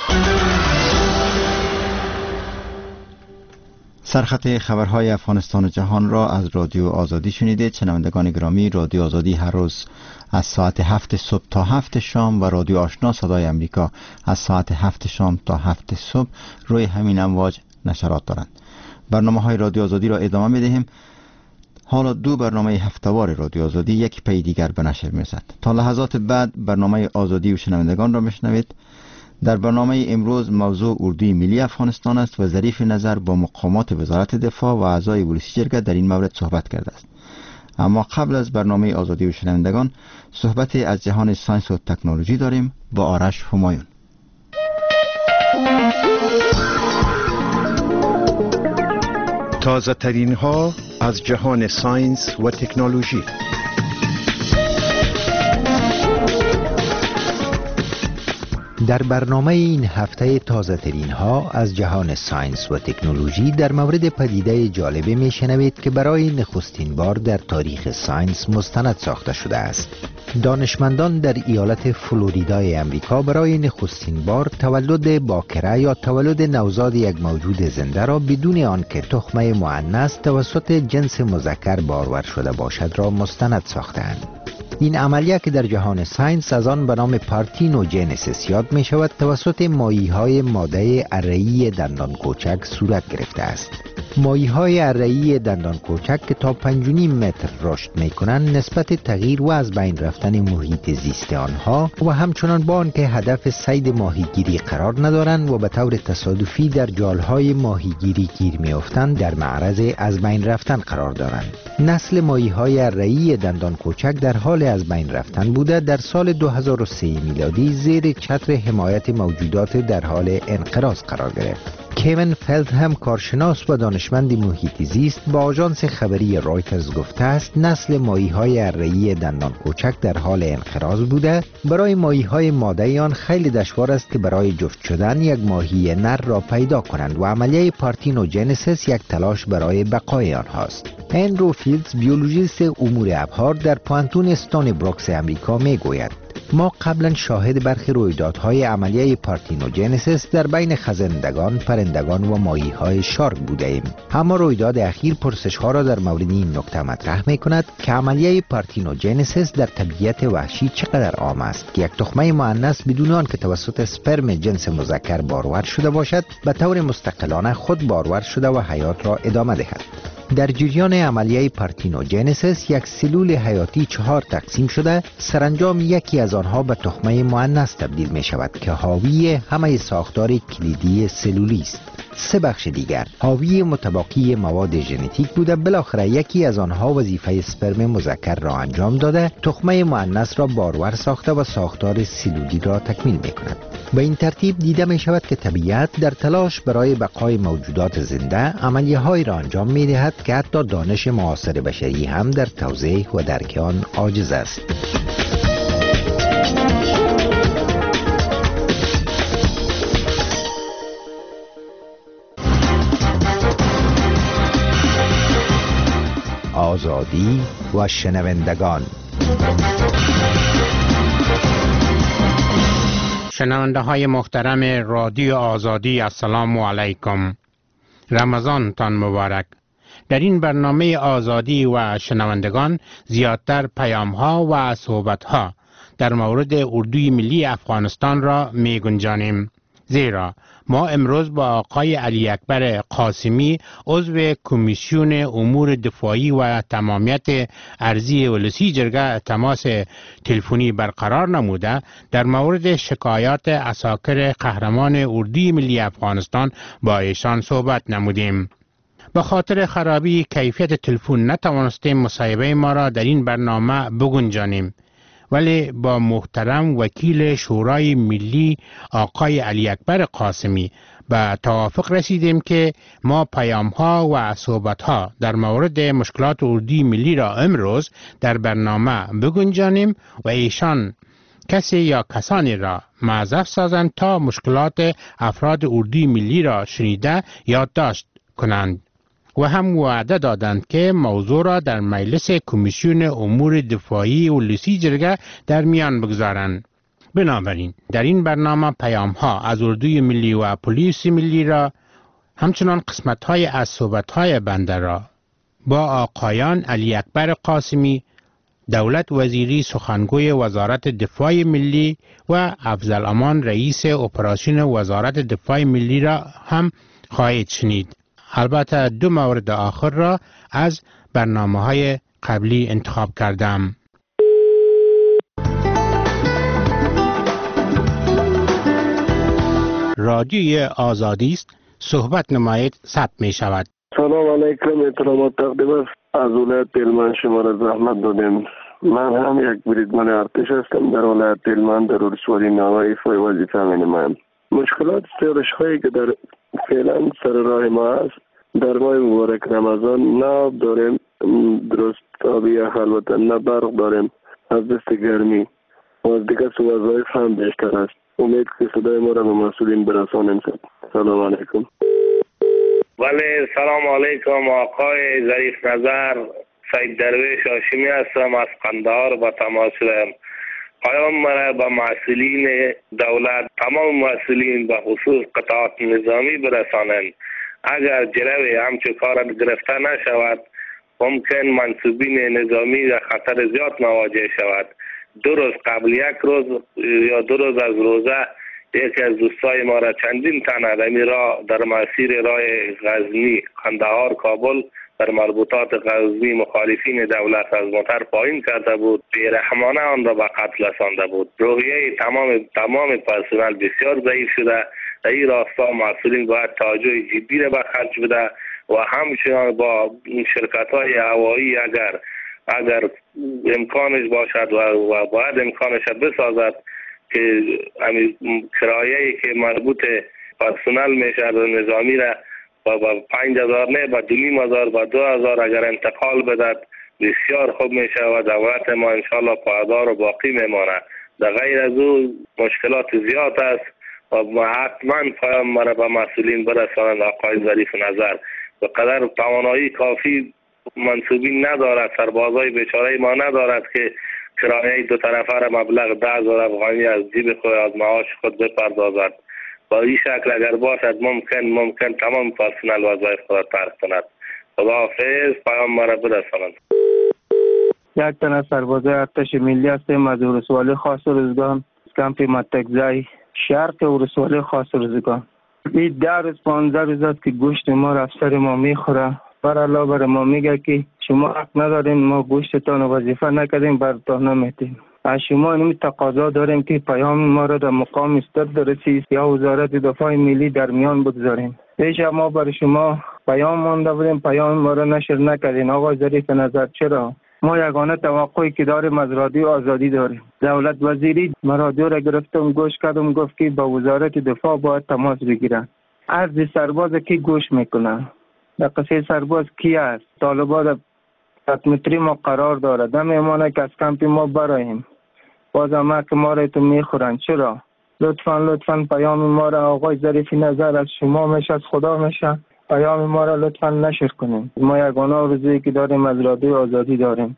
سرخط خبرهای افغانستان و جهان را از رادیو آزادی شنیدید. شنوندگان گرامی، رادیو آزادی هر روز از ساعت 7 صبح تا 7 شام و رادیو آشنا صدای امریکا از ساعت 7 شام تا 7 صبح روی همین امواج نشرات دارند. برنامه‌های رادیو آزادی را ادامه می‌دهیم. حالا دو برنامه هفته‌وار رادیو آزادی یک پی دیگر به نشر می‌رسد. تا لحظات بعد برنامه آزادی و شنوندگان را میشنوید. در برنامه امروز موضوع اردوی ملی افغانستان است و ظریف نظر با مقامات وزارت دفاع و اعضای ولسی جرگه در این مورد صحبت کرده است. اما قبل از برنامه آزادی و شنوندگان، صحبت از جهان ساینس و تکنولوژی داریم با آرش همایون. تازه ترین ها از جهان ساینس و تکنولوژی. در برنامه این هفته تازه ترین ها از جهان ساینس و تکنولوژی در مورد پدیده جالبی می شنوید که برای نخستین بار در تاریخ ساینس مستند ساخته شده است. دانشمندان در ایالت فلوریدای امریکا برای نخستین بار تولد باکره یا تولد نوزاد یک موجود زنده را بدون آنکه تخمه مؤنث توسط جنس مذکر بارور شده باشد را مستند ساختند. این عملیه که در جهان ساینس از آن به نام پارتینوژنسیس یاد می شود توسط ماهی‌های ماده اره‌ای دندان کوچک صورت گرفته است. ماهی‌های اره‌ای دندان کوچک که تا 5.5 متر رشد می کنند نسبت تغییر و از بین رفتن محیط زیست آنها و همچنان با آنکه هدف صید ماهیگیری قرار ندارند و به طور تصادفی در جالهای ماهیگیری گیر می افتند در معرض از بین رفتن قرار دارند. نسل ماهی‌های اره‌ای دندان کوچک در حال از بین رفتن بوده در سال 2003 میلادی زیر چتر حمایت موجودات در حال انقراض قرار گرفت. کوین فلدهم کارشناس و دانشمند محیط زیست با آژانس خبری رایترز گفته است نسل ماهی‌های اره‌ای دندان کوچک در حال انقراض بوده. برای ماهی‌های ماده آن خیلی دشوار است که برای جفت شدن یک ماهی نر را پیدا کنند و عملیه پارتینوژنسیس یک تلاش برای بقای آنهاست. اندرو فیلدز بیولوژیست امور ابحار در پوانتون استونی بروکس امریکا میگوید ما قبلا شاهد برخی رویدادهای عملیه پارتینوژنسیس در بین خزندگان، پرندگان و ماهی‌های شارک بوده ایم. اما رویداد اخیر پرسش‌ها را در مورد این نکته مطرح می‌کند که عملیه پارتینوژنسیس در طبیعت وحشی چقدر عام است که یک تخمه مؤنث بدون آن که توسط اسپرم جنس مذکر بارور شده باشد به طور مستقلانه خود بارور شده و حیات را ادامه دهد. در جریان عملیه پارتینوجنسیس یک سلول حیاتی 4 تقسیم شده، سرانجام یکی از آنها به تخمه مؤنث تبدیل می شود که حاوی همه ساختار کلیدی سلولی است. 3 بخش دیگر حاوی متباقی مواد ژنتیک بوده، بالاخره یکی از آنها وظیفه اسپرم مذکر را انجام داده، تخمه مؤنث را بارور ساخته و ساختار سلولی را تکمیل می کند. به این ترتیب دیده می شود که طبیعت در تلاش برای بقای موجودات زنده عملیه های را انجام می دهد که حتی دانش معاصر بشری هم در توضیح و درک آن عاجز است. آزادی و شنوندگان. شنونده های محترم رادیو آزادی، السلام علیکم. رمضان تان مبارک. در این برنامه آزادی و شنوندگان زیادتر پیام ها و صحبت ها در مورد اردوی ملی افغانستان را می گنجانیم، زیرا ما امروز با آقای علی اکبر قاسمی عضو کمیسیون امور دفاعی و تمامیت ارضی ولسی جرگه تماس تلفنی برقرار نموده در مورد شکایات عساکر قهرمان اردوی ملی افغانستان با ایشان صحبت نمودیم. به خاطر خرابی کیفیت تلفن نتوانستیم مصاحبه ما را در این برنامه بگنجانیم، ولی با محترم وکیل شورای ملی آقای علی اکبر قاسمی به توافق رسیدیم که ما پیام ها و صحبت ها در مورد مشکلات اردوی ملی را امروز در برنامه بگنجانیم و ایشان کسی یا کسانی را معذب سازند تا مشکلات افراد اردوی ملی را شنیده یادداشت کنند و هم وعده دادند که موضوع را در مجلس کمیسیون امور دفاعی ولسی جرگه در میان بگذارند. بنابراین در این برنامه پیام ها از اردوی ملی و پلیس ملی را، همچنان قسمت های از صحبت های بنده را با آقایان علی اکبر قاسمی دولت وزیری سخنگوی وزارت دفاع ملی و افضل امان رئیس اپراسیون وزارت دفاع ملی را هم خواهید شنید. البته 2 مورد آخر را از برنامه‌های قبلی انتخاب کردم. رادیوی آزادی است، صحبت نمایید، ثبت می شود. سلام علیکم، احترامات تقدیم است. از ولایت تلمان شما را زحمت دادیم. من هم یک بریدمن ارتش هستم در ولایت تلمان در ولسوالی ناوه ایفای وظیفه می‌نمایم. مشکلات سیرش‌هایی که در فعلا سر راه ما است، در ماه مبارک رمضان نه آب داریم درست آبی البته، نه برق داریم از دست گرمی و از دیگه وظایف هم بیشتر است. امید که صدای ما را به مسئولین برسانیم. سلام علیکم. ولی سلام علیکم آقای ظریف نظر، سید درویش هاشمی هستم از قندهار با تماس شدم. پیام مرا به مسئولین دولت، تمام مسئولین به خصوص قطعات نظامی برسانند. اگر جلوی همچه کار گرفته نشود ممکن منصوبین نظامی در خطر زیاد مواجه شود. 2 روز قبل 1 روز یا 2 روز از روزه یکی از دوستای ما را چندین تن در مسیر راه غزنی قندهار کابل در مربوطات غزنی مخالفین دولت از موتر پایین کرده بود، بیرحمانه آن را به قتل رسانده بود. روحیه تمام پرسنل بسیار ضعیف شده. در این راستا مسئولین باید توجه جدی را به خرج بده و همچنان با شرکت‌های هوایی اگر امکانش باشد و باید امکانش بسازد که کرایه‌ای که مربوط پرسنل میشه نظامی را با 5000 نه با 2500 با 2000 اگر انتقال بدهد بسیار خوب میشه و دولت ما انشالله پایدار و باقی میماند. در غیر از او مشکلات زیاد است و حتما پیام مرا به مسئولین برسانند. آقای ظریف نظر به قدر توانایی کافی منصوبین ندارد، سربازای بیچاره ما ندارد که کرایه 2 طرفه را مبلغ 10,000 افغانی از جیب خود از معاش خود بپردازد. با این شکل اگر باشد ممکن تمام پرسنل وظایف خود ترک کند. خداحافظ، پیام مرا برسانند. یک تن از سربازای ارتش ملی هستیم از ولسوالی خاص روزگان، کمپ متکزای شرق ولسوالی خاص روزگان. این 10 روز 15 روز است که گوشت ما را افسر ما میخوره برای بر ما میگه که شما حق ندارین، ما گوشتتان وظیفه نکردیم برتان نمیتیم. از شما اینمی تقاضا داریم که پیام ما را در مقام استاد رسید یا وزارت دفاع ملی در میان بگذاریم. پیش ما بر شما پیام مانده بودیم، پیام ما را نشر نکردین. آقای ظریف نظر چرا؟ ما یگانه توقعی که داریم از رادیو آزادی داریم. دولت وزیری رادیو را گرفتم گوش کردم، گفت که با وزارت دفاع باید تماس بگیرن. عرض سرباز کی گوش میکنه؟ در قصه سرباز کی است؟ طالبان 100 متری ما قرار داره، نمیمانه که از کمپ ما براییم. باز هم که ما را تو میخورن. چرا؟ لطفاً پیام ما را آقای ظریف نظر از شما میشه، از خدا میشه، پیام ما را لطفاً نشر کنیم. ما یگانه آرزویی که داریم از رادیو آزادی داریم.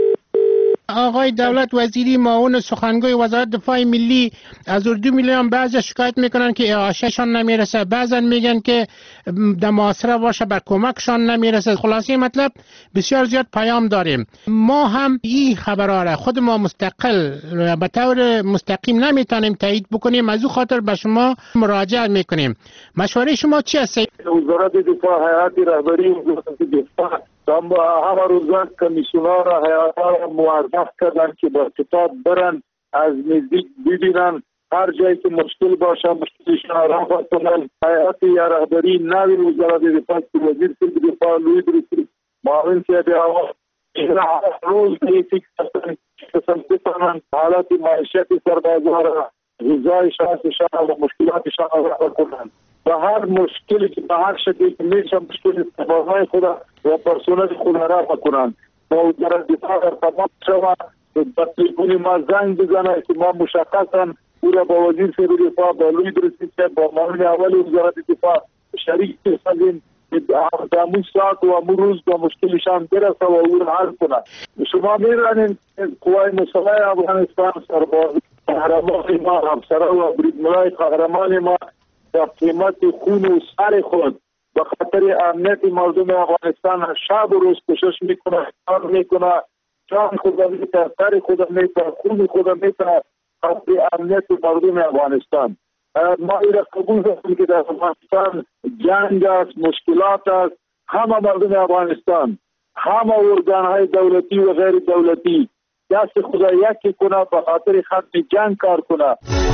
آقای دولت وزیری معاون سخنگوی وزارت دفاع ملی از اردو میلیون بعضی شکایت میکنن که اعاشهشان نمیرسه، بعضا میگن که در محاصره باشه بر کمکشان نمیرسه. خلاصه مطلب بسیار زیاد پیام داریم. ما هم این خبرها را خود ما مستقل به طور مستقیم نمیتونیم تایید بکنیم، از او خاطر به شما مراجعه میکنیم. مشوره شما چی است؟ وزارت دفاع، هیئت رهبری وزارت دفاع همه روزان کمیسیون‌ها را، هیئت‌ها را موظف کردن که با کتاب برن از نزدیک ببینن، هر جایی که مشکل باشه مشکلشان را رفع کنن. هیئت رهبری نوی وزارت دفاع، وزیر دفاع لوی درستی، معاون سیادی هوا روز یک قسم بکنن حالات معیشت سربازان را، غذای شخصشان و مشکلاتشان را رفع کنن. و هر مشکلی که به هر شکلی که میشه مشکل استفاده خود و پرسنل خود را بکنن. با وزارت دفاع در تمام شما با تلفن ما زنگ بزنه که ما مشخصا او را با وزیر دفاع، با لوی درستی، با معاون اول وزارت دفاع شریک بسازیم در امون ساعت و امون روز با مشکلشان برسه و او را حل کنه. شما میرانید قوای مسلح افغانستان، سرباز قهرمان ما، افسران و بریدمنای قهرمان ما در قیمت خون و سر خود به خاطر امنیت مردم افغانستان شب و روز کوشش میکنه، کار میکنه، جان خود میتونه، سر خود میتونه، خون خود میتونه خاطر امنیت مردم افغانستان. ما این را قبول داریم که در افغانستان جنگ است، مشکلات است. همه مردم افغانستان، همه ارگانهای دولتی و غیر دولتی دست خدا یکی کنه، به خاطر ختم جنگ کار کنه.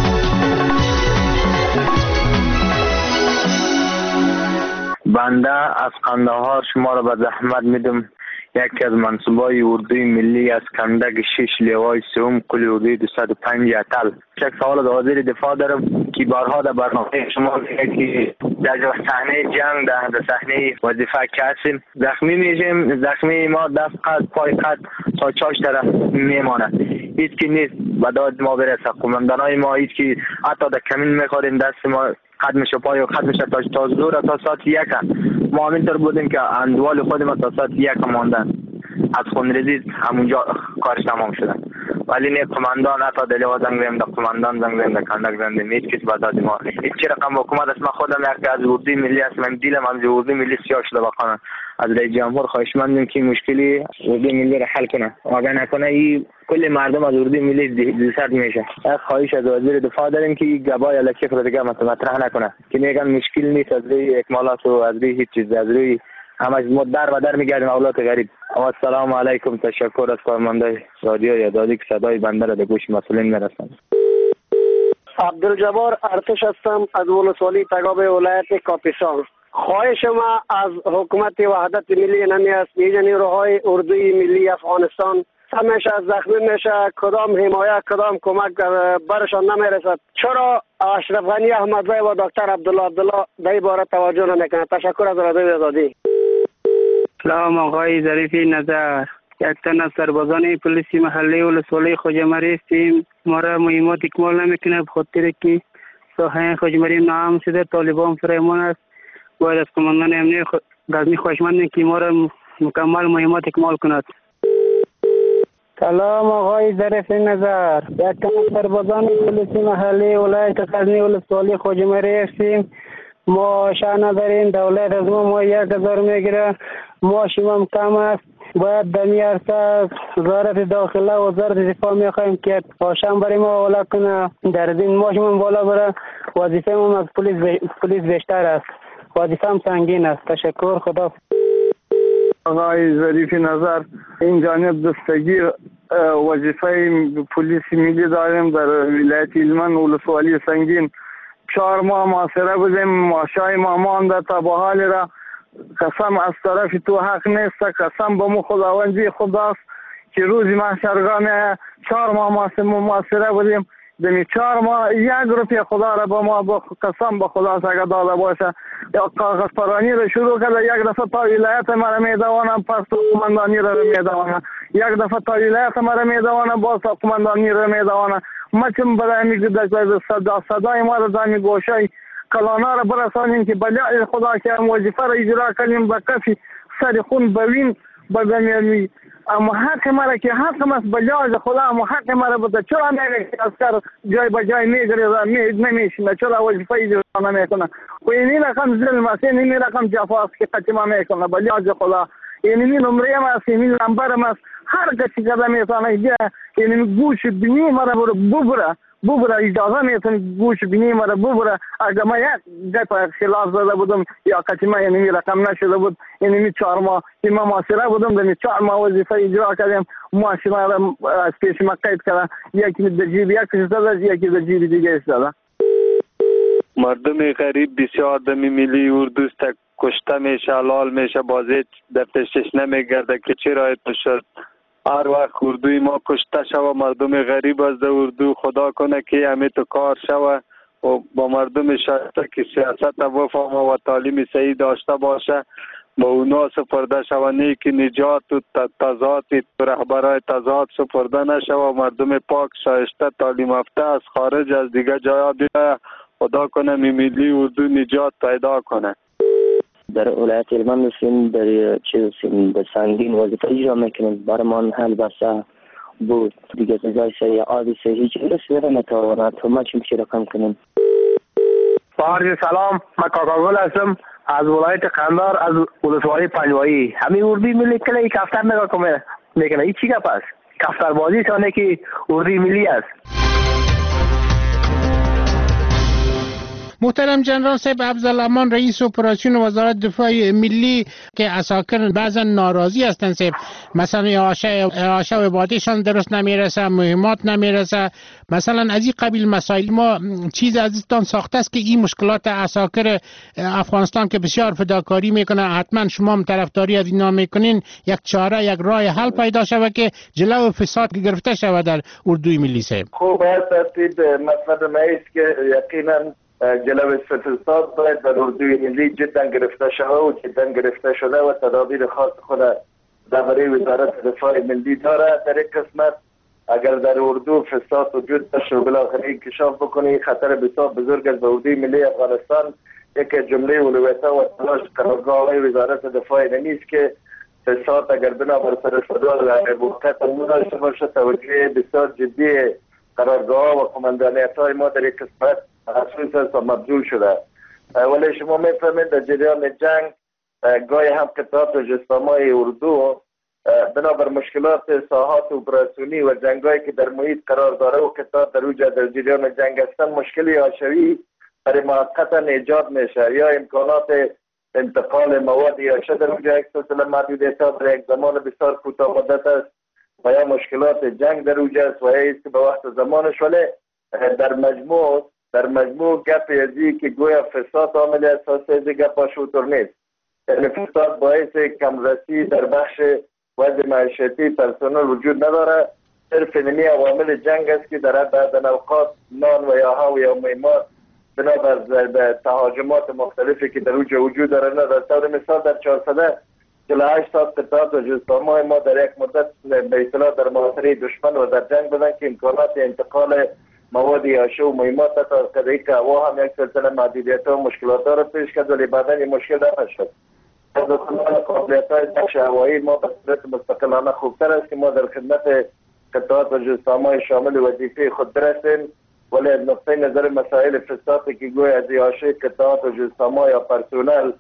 بنده از قندهار شما را به زحمت میدم. یکی از منصوبای اردوی ملی از کندک 6 لیوای سوم کل اردوی 205 اتل. یک سوال از وزیر دفاع دارم که بارها در برنامه شما میگه که در صحنه جنگ در صحنه وظیفه کسیم زخمی میشیم، زخمی ما دست قد پای قد تا چاش طرف میمانه، هیچ کی نیست به داد ما برسه. قماندانای ما هیچ کی حتی در کمین میخوریم، دست ما قدمش پای و قدمش تا زور تا ساعت 1 ما همینطور بودیم که اندوال خود ما تا ساعت 1 ماندن، از خونریزی همونجا کارش تمام شدن. ولی نه قماندان حتی دلیوا زنگ زدیم، در قماندان زنگ زدیم، در کندک زنگ زدیم، هیچ کس بداد ما. هیچ رقم حکومت است. من خودم یک از اردوی ملی هستم، دیلم از اردوی ملی سیاه شده واقعا. از رئیس جمهور خواهشمندیم که مشکلی اردوی ملی را حل کنه، اگر نکنه این کل مردم از اردوی ملی دیسرد میشه. یک خواهش از وزیر دفاع داریم که گبای الکی رو دیگه مطرح نکنه که میگن مشکل نیست، از روی اکمالات و از روی هیچ چیز، از روی همش ما در و در میگردیم اولاد غریب. السلام علیکم، تشکر از کارمندای رادیو آزادی که صدای بنده را به گوش مسئولین میرساند. عبدالجبار ارتش هستم از ولسوالی تگاب ولایت کاپیسا. خواهش ما از حکومت وحدت ملی نمی است که نیروهای اردوی ملی افغانستان همیشه زخمی میشه، کدام حمایت کدام کمک برشان نمیرسد. چرا اشرف غنی احمدزی و دکتر عبدالله در این باره توجه نمیکنه؟ تشکر از رادیو آزادی. سلام آقای ظریف نظر. یک تن از سربازان پلیس محلی ولسوالی خوجمری هستیم. ما را مهمات اکمال نمیکنه به خاطر که ساحه خوجمری نام شده طالبان فرمان است. باید از کماندان امنیت غزنی خواهشمندیم که ما را مکمل مهمات اکمال کند. سلام آقای ظریف نظر. یک تن از سربازان پلیس محلی ولایت غزنی ولسوالی خوجمری هستیم. ما شاه نداریم، دولت از ما 1000 میگیره، ما شما کم است. باید دمی عرصه وزارت داخله و وزارت دفاع میخوایم که آشان برای ما حواله کنه. در دین ما شما بالا بره، وظیفه ما از پلیس بیشتر است، وظیفه هم سنگین است. تشکر، خدا. آقای ظریف نظر این جانب دستگیر وظیفه پلیس ملی داریم در ولایت هلمند ولسوالی سنگین 4 ماه محاصره بودیم. ماشای ما مانده تا به حال را قسم از طرف تو حق نیست، قسم به مو خداوندی خداست که روزی محشرگاه 4 ماه محاصره بودیم. دمی 4 ماه 1 روپیه خدا را به ما قسم به خدا اگر داده باشه یا کاغذ پرانی را شروع کرده. 1 دفعه تا ولایت ما را میدوانم پس قماندانی را میدوانم، 1 دفعه تا ولایت ما را میدوانم باز قماندانی را میدوانم. ما چون برای صدای ما را دانی گوشه کلانا را برسانیم که بلای خدا که هم وظیفه را اجرا کنیم به کفی سر خون بوین بدنیمی. اما حق مرا که حق مست بجای خدا، اما حق مرا بوده چرا نمیگه اسکر جای به جای میگره نمیشینه، چرا وظیفه اجرا نمیکنه؟ و این رقم ظلم است، این رقم جفاست که قطعا میکنه بجای خدا. این نمره ما است، این نمبر ما است. هر کسی که میتونه این گوش بینی مرا ببره اجازه میتونه گوش بینی مرا ببره. اگر ما یک گپ خلاف زده بودم یا قطعا یعنی رقم نشده بود، یعنی 4 ماه ما محاصره بودم، در 4 ماه وظیفه اجرا کردیم. ماشینا را از پیش ما قید کرده، یکی در جیب یکی زده، یکی در جیب دیگه زده. مردم غریب بسیار دمی ملی اردو است کشته میشه، حلال میشه، بازی دفترش نمیگرده که چرا ایتو شد. هر وقت اردوی ما کشته شوه، مردم غریب از اردو خدا کنه که همه تو کار شوه و با مردم شایسته که سیاست وفهم و تعلیم صحیح داشته باشه با اونا سپرده شوه، نه که نجات و تضاد رهبرای تضاد سپرده نشوه. مردم پاک شایسته تعلیم یافته از خارج از دیگه جایا بیایه، خدا کنه ملی اردو نجات پیدا کنه. در ولایت هلمند هستیم، در در سنگین وظیفه اجرا میکنیم. برمان حل بسه بود دیگه جای سری آبی سه هیچ رسیده نتواند تو ما چیم چی رقم کنیم. عرض سلام، من کاکاگل هستم از ولایت قندار از ولسوالی پنجوایی. همین اردوی ملی کلی کفتر نگاه کنه میکنه، این چی گپ است؟ کفتر بازی شانه که اردوی ملی است. محترم جنرال صاحب عبدالامان رئیس اپراسیون وزارت دفاع ملی که عساکر بعضا ناراضی هستند صاحب، مثلا آشه و بادیشان درست نمیرسه، مهمات نمیرسه، مثلا از این قبیل مسائل. ما چیز ازتان ساخته است که این مشکلات عساکر افغانستان که بسیار فداکاری میکنه، حتما شما هم طرفداری از اینا میکنین، یک چاره یک راه حل پیدا شود که جلو فساد گرفته شود در اردوی ملی صاحب. خوب است مطلب ما است که یقینا جلوه فساد باید در اردوی ملی جدا گرفته شده و جدا گرفته شده و تدابیر خاص خود درباره وزارت دفاع ملی داره. در یک قسمت اگر در اردو فساد وجود داشته و بالاخره انکشاف بکنه، خطر بسیار بزرگ از اردوی ملی افغانستان. یک جمله اولویت و تلاش قرارگاه وزارت دفاع نیست که فساد اگر بنابر سر صدا و موقت داشته باشه، توجه بسیار جدی قرارگاه و قماندانیت های ما در یک قسمت خصوص است و مبذول شده. ولی شما میفهمید در جریان جنگ گاهی هم قطعات و جسامای اردو بنابر مشکلات ساحات اپراسیونی و جنگایی که در محیط قرار داره و قطعات در اوجه در جریان جنگ هستن، مشکلی حاشیه‌ای برای موقتا ایجاد میشه یا امکانات انتقال مواد یا در اوجه یک سلسله محدودیت ها در یک زمان بسیار کوتاه مدت است و یا مشکلات جنگ در اوجه است و یا است که به وقت زمانش. ولی در مجموع گپ ازی که گویا فساد عامل اساسی از گپ شوتر نیست. یعنی فساد باعث کمرسی در بخش وضع معیشتی پرسنل وجود نداره، صرف اینمی عوامل جنگ است که در بعض اوقات نان و یا ها و یا مهمات بنابر تهاجمات مختلفی که در اوجه وجود داره نداره. طور مثال در 448 ساعت قطعات و جسامای ما در یک مدت به اصطلاح در محاصره دشمن و در جنگ بودن که امکانات انتقال مواد یاشه و مهمات تا قدری که هوا هم یک سلسله محدودیت و مشکلات را پیش کرد ولی بعدا این مشکل نشد. از قابلیت های بخش هوایی ما به صورت مستقلانه خوبتر است که ما در خدمت قطعات و جسامای شامل وظیفه خود برسیم. ولی از نقطه نظر مسائل فسادی که گویا از یاشه قطعات و جسامای یا پرسونل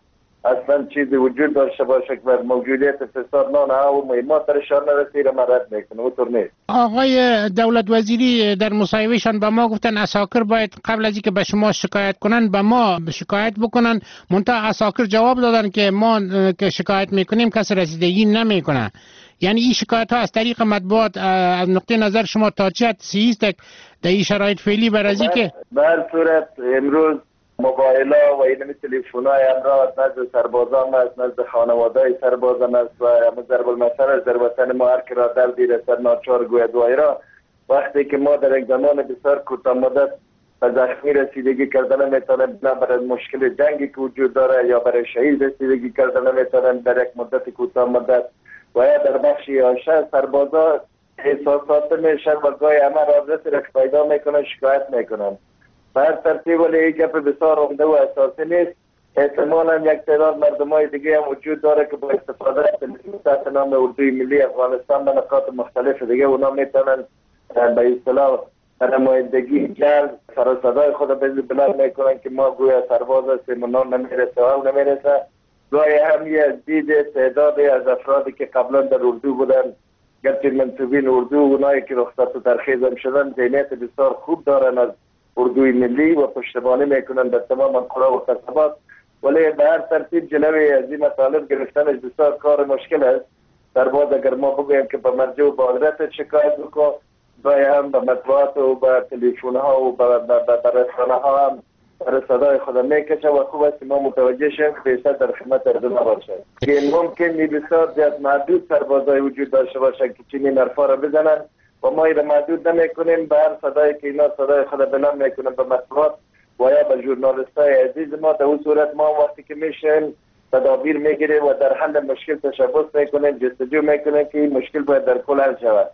اصلا چیزی وجود داشته باشه که بر موجودیت فساد نان او مهمات درشان نرسیده مرد میکنه. اونطور نیست. آقای دولت وزیری در مصاحبهشان به ما گفتن اساکر باید قبل از اینکه به شما شکایت کنن به ما شکایت بکنن. منتها اساکر جواب دادن که ما که شکایت میکنیم کسی رسیدگی نمیکنه. یعنی این شکایت ها از طریق مطبوعات از نقطه نظر شما تا چه حد است در این شرایط فعلی برازی که بر صورت امروز موبایلا و این تلفن های امراض نزد سربازان است، نزد خانواده های سربازان است و ضرب المثل در وطن ما هر که را دردی رسد ناچار گوید وایرا. وقتی که ما در یک زمان بسیار کوتاه مدت به زخمی رسیدگی کردن نمیتونیم، نه برای مشکل جنگی که وجود داره یا برای شهید رسیدگی کردن نمیتونیم در یک مدت کوتاه مدت و یا در بخش یاشه سربازا احساسات میشن و گاهی همه رابطه را پیدا میکنن شکایت میکنن. هر ترتیب ولی یک گپ بسیار عمده و اساسی نیست. احتمالا یک تعداد مردمای دیگه هم وجود داره که با استفاده از تلفن تحت نام اردوی ملی افغانستان به نقاط مختلف دیگه اونا میتونن به اصطلاح نمایندگی جلب سر و صدای خود بلند میکنن که ما گویا سرباز هستیم و نام نمیرسه و نمیرسه. گاهی هم یه از دید تعدادی از افرادی که قبلا در اردو بودن گرچه منصوبین اردو اونایی که رخصت و ترخیص هم شدن ذهنیت بسیار خوب دارن از اردوی ملی و پشتیبانی میکنن در تمام انقلاب و کسبات، ولی به هر ترتیب جلوی از این مطالب گرفتنش بسیار کار مشکل است. در باز اگر ما بگویم که به مرجع و به قدرت شکایت بکن گاهی هم به مطبوعات و به تلفن ها و به رسانه ها هم در صدای خود میکشه و خوب است ما متوجه شیم که بیشتر در خدمت اردو نباشد که ممکن بسیار زیاد محدود سربازای وجود داشته باشد که چنین حرفا را بزنن و ما ایره محدود نمیکنیم به هر صدایی که اینا صدای خود بلند میکنن به مطبوعات و یا به ژورنالیستای عزیز ما. در اون صورت ما وقتی که میشیم تدابیر میگیریم و در حل مشکل تشبث میکنیم، جستجو میکنیم که این مشکل باید در کل حل شود.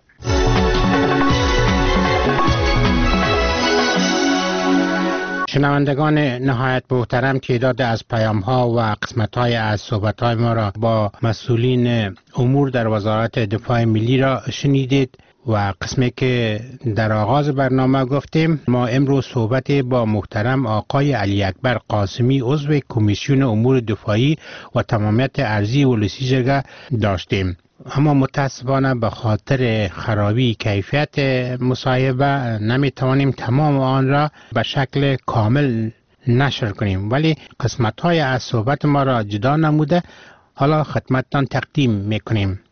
شنوندگان نهایت محترم، تعداد از پیام ها و قسمت های از صحبت های ما را با مسئولین امور در وزارت دفاع ملی را شنیدید و قسمی که در آغاز برنامه گفتیم ما امروز صحبت با محترم آقای علی اکبر قاسمی عضو کمیسیون امور دفاعی و تمامیت ارضی ولسی جرگه داشتیم، اما متاسفانه به خاطر خرابی کیفیت مصاحبه نمیتوانیم تمام آن را به شکل کامل نشر کنیم، ولی قسمت های از صحبت ما را جدا نموده حالا خدمتتان تقدیم میکنیم.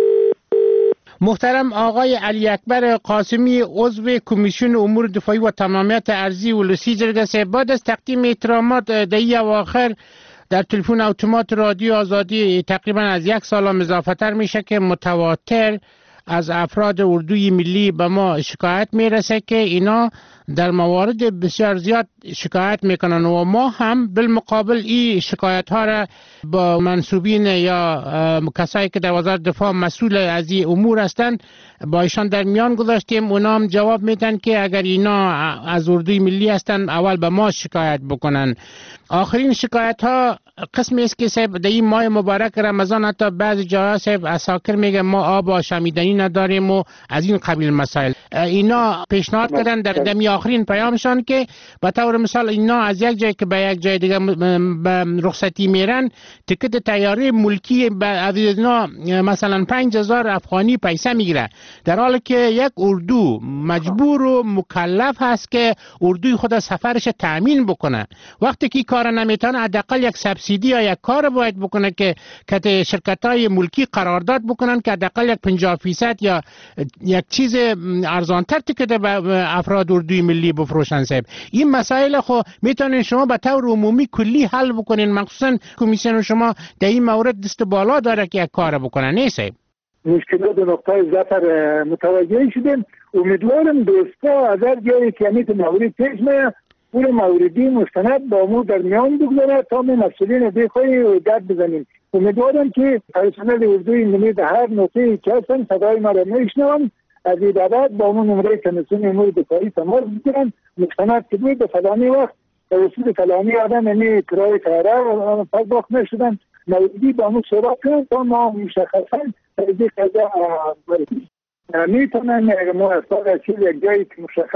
محترم آقای علی اکبر قاسمی عضو کمیسیون امور دفاعی و تمامیت ارضی ولسی جرگه، بعد از تقدیم احترامات در اواخر در تلفن اتومات رادیو آزادی تقریبا از 1 سال هم اضافه تر میشه که متواتر از افراد اردوی ملی به ما شکایت میرسه که اینا در موارد بسیار زیاد شکایت میکنن و ما هم بالمقابل این شکایت ها را با منصوبین یا کسایی که در وزارت دفاع مسئول از این امور هستند با ایشان در میان گذاشتیم. اونا هم جواب میدن که اگر اینا از اردوی ملی هستند اول به ما شکایت بکنن. آخرین شکایت ها قسمی است که صاحب در این ماه مبارک رمضان حتی بعضی جاها صاحب اساکر میگه ما آب و شمیدنی نداریم و از این قبیل مسائل. اینا پیشنهاد کردن در دمی آخرین پیامشان که به طور مثال اینا از یک جای که به یک جای دیگه به رخصتی میرن تکت طیاره ملکی از اینا مثلا 5000 افغانی پیسه میگیره، در حالی که یک اردو مجبور و مکلف هست که اردوی خود سفرش تامین بکنه. وقتی که کار نمیتونه حداقل یک سبسیدی یا یک کار باید بکنه که شرکت‌های ملکی قرارداد بکنن که حداقل یک 50% یا یک چیز ارزانتر تکت به افراد اردوی ملی بفروشن. صاحب این مسائل خو میتونین شما به طور عمومی کلی حل بکنین، مخصوصا کمیسیون شما در این مورد دست بالا داره که یک کار بکنه. نیست مشکلات نقطه ضعف متوجه شدیم. امیدوارم دوستا از هر جایی که همیت مورد پیش میاد اون موردی مستند با مو در میان بگذاره تا ما مسئولین بخواهی داد بزنیم. امیدوارم که پرسنل اردوی ملی در هر نقطه‌ای که هستن صدای ما را میشنون از این بعد با اون نمره کمیسیون امور دفاعی تماس بگیرن مستند که بود به فلانی وقت به وسیله فلانی آدم یعنی کرای طیاره پرداخت نشدن موردی با اون صحبت کنن تا ما مشخصا از این قضا میتونن موفق از یک جایی که مشخص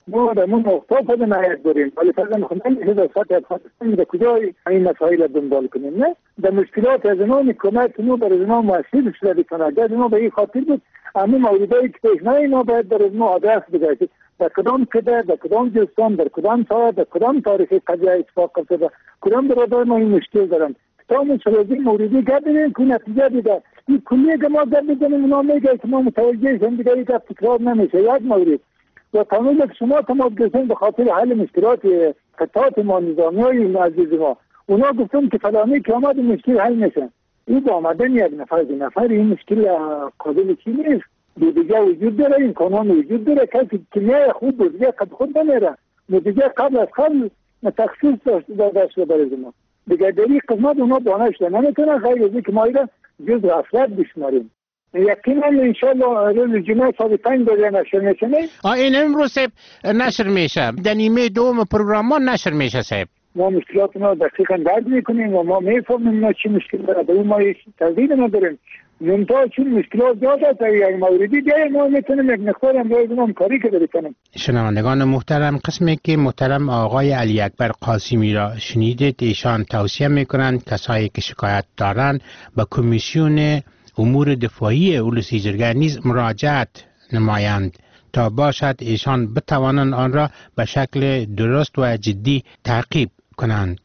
ما در من نقطه خود نهایت داریم، ولی فرضاً نمیشه در سطح افغانستان در کجای این مسائل دنبال کنیم. نه در مشکلات از اینا کمک نو بر اینا موثر شده بکنه. در اینا به این خاطر بود همین موردایی که پیش نه ما باید در اینا آدرس بگیریم در کدام کده، در کدام جستان، در کدام ساعت، در کدام تاریخ قضیه اتفاق افتاده، کدام برادر ما این مشکل دارن تا مشکلاتی موردی گپ بزنیم که نتیجه بده. این کلیه که ما گپ بزنیم اونا میگه که ما متوجه شدیم دیگه یک تکرار نمیشه. یک مورد و تمام که شما تمام گفتن به خاطر حل مشکلات قطعات ما نظامیای عزیز ما اونا گفتن که فلانی که آمد مشکل حل نشه. این با آمدن یک نفر این مشکل قابل چی نیست. دیگه وجود داره، این قانون وجود داره، کسی که نه خود دیگه قد خود نمیره دیگه قبل از قبل تخصیص داشته برای ما دیگه در این قسمت اونا دانش نمیتونه خیلی از که ما ایره جز غفلت بشماریم. یقینا انشالله روز جمعه ساعت 5 بجه نشر میشه. این امروز صاحب نشر میشه، در نیمه دوم پروگرام ما نشر میشه صاحب. ما مشکلات ما دقیقا درک میکنیم و ما میفهمیم ما چی مشکل داره، به اون ما تردید نداریم. منتها چون مشکلات زیاده تا یک موردی دیگه ما میتونیم یک مقدار هم روی اونم کاری که بکنیم. شنوندگان محترم، قسمی که محترم آقای علی اکبر قاسمی را شنیدید، ایشان توصیه میکنند کسایی که شکایت دارند به کمیسیون امور دفاعی اولوسی جرگه نیز مراجعت نمایند تا باشد ایشان بتوانند آن را به شکل درست و جدی تعقیب کنند.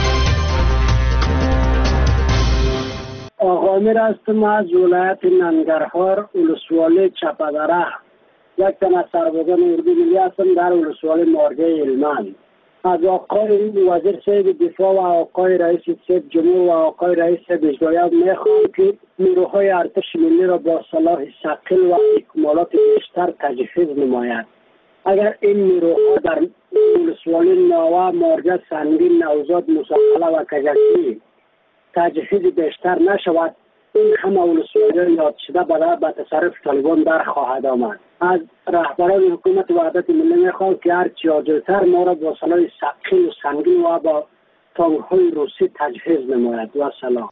آقا امیر هستم از ولایت ننگرهار، ولسوالی چپدره. یک تن از سربازان اردو ملی هستم در ولسوالی مارگه علمان. از آقای وزیر صاحب دفاع و آقای رئیس صاحب جمهور و آقای رئیس صاحب اجرایی میخوام که نیروهای ارتش ملی را با سلاح ثقیل و اکمالات بیشتر تجهیز نماید. اگر این نیروها در ولسوالی ناوه، مارگه، سنگین، نوزاد، مساقله و کجکی تجهیز بیشتر نشود، این همه ولسوالی یاد شده به تصرف طالبان در خواهد آمد. از رهبران حکومت وحدت ملی میخوام که هر چی عاجلتر ما را با سلاح ثقیل و سنگین و با تانک‌های روسی تجهیز نماید. و سلام.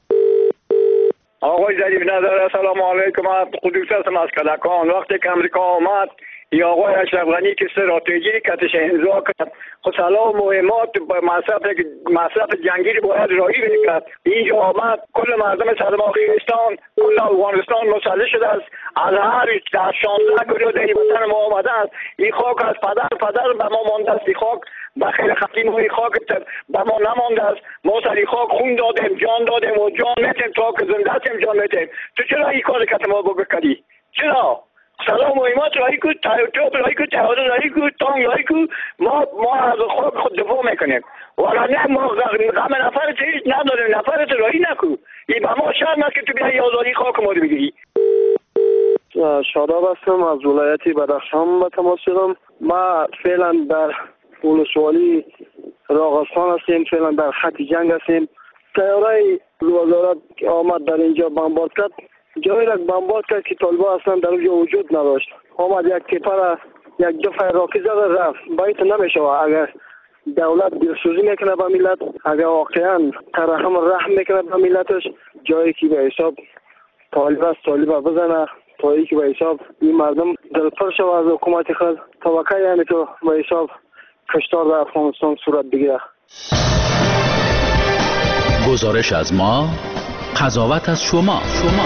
آقای ظریف نظر، السلام علیکم. قدوس هستم از کلکان. وقتی که امریکا آمد یا آقای اشرف غنی که استراتژی کتش امضا کرد، خود سلاح مهمات مصرف جنگی باید راهی بکرد. اینجا آمد کل مردم صدماخیستان، کل افغانستان مسلح شده است. از هر 16 گروه در وطن ما آمده است. این خاک از پدر به ما مانده است. این خاک به خیر ختیم و این خاک به ما نمانده است. ما سر این خاک خون دادیم، جان دادیم و جان میتیم تا که زنده هستیم جان میتیم. تو چرا این کار که ما بکردی؟ چرا؟ سلام مهمات رایی کو، توپ رایی کو، تهاده رایی کو، تانگ رایی کو. ما از خود دفاع میکنیم. ولی نه ما غم نفرت هیچ نداریم، نفرت رایی نکو. این به ما شرم است که تو بیایی آزادی خاک ما رو بگیری. شاداب هستم از ولایت بدخشان به تماس شدم. ما فعلا در ولسوالی راغستان هستیم، فعلا در خط جنگ هستیم. طیاره وزارت آمد در اینجا بمبارد کرد، جایی را بمبارد کرد که طالبان اصلا در اونجا وجود نداشت. آمد یک تیپر یک دفعه راکی زد رفت. باید نمیشه اگر دولت دلسوزی میکنه به ملت، اگر واقعا ترحم رحم میکنه به ملتش، جایی که به حساب طالب بزنه، تا که به حساب این مردم دلپر شود از حکومت خود، توقع یعنی تو به حساب کشتار در افغانستان صورت بگیره. گزارش از ما، قضاوت از شما.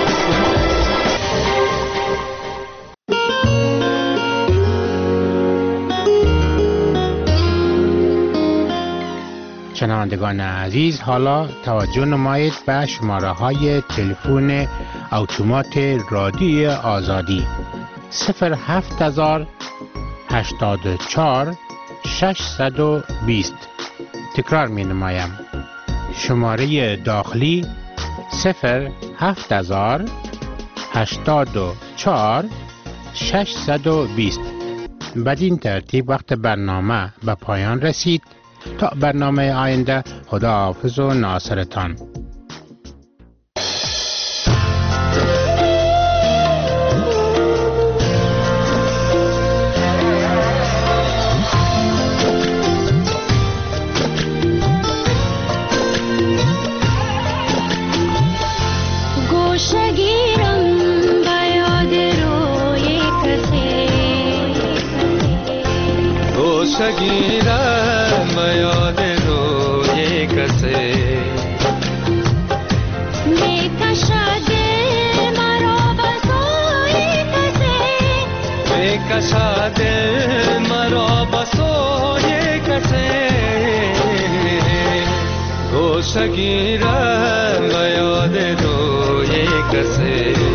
شنوندگان عزیز، حالا توجه نمایید به شماره های تلفن اتومات رادیوی آزادی 07084 620. تکرار می نمایم. شماره داخلی 07084 620. بدین ترتیب وقت برنامه به پایان رسید. تا برنامه آینده، خداحافظ و ناصرتان. گوشگیرم به یاد روی کسی میکشد مرا به سوی کسی میکشد مرا به سوی کسی گوشگیرم به یاد روی کسی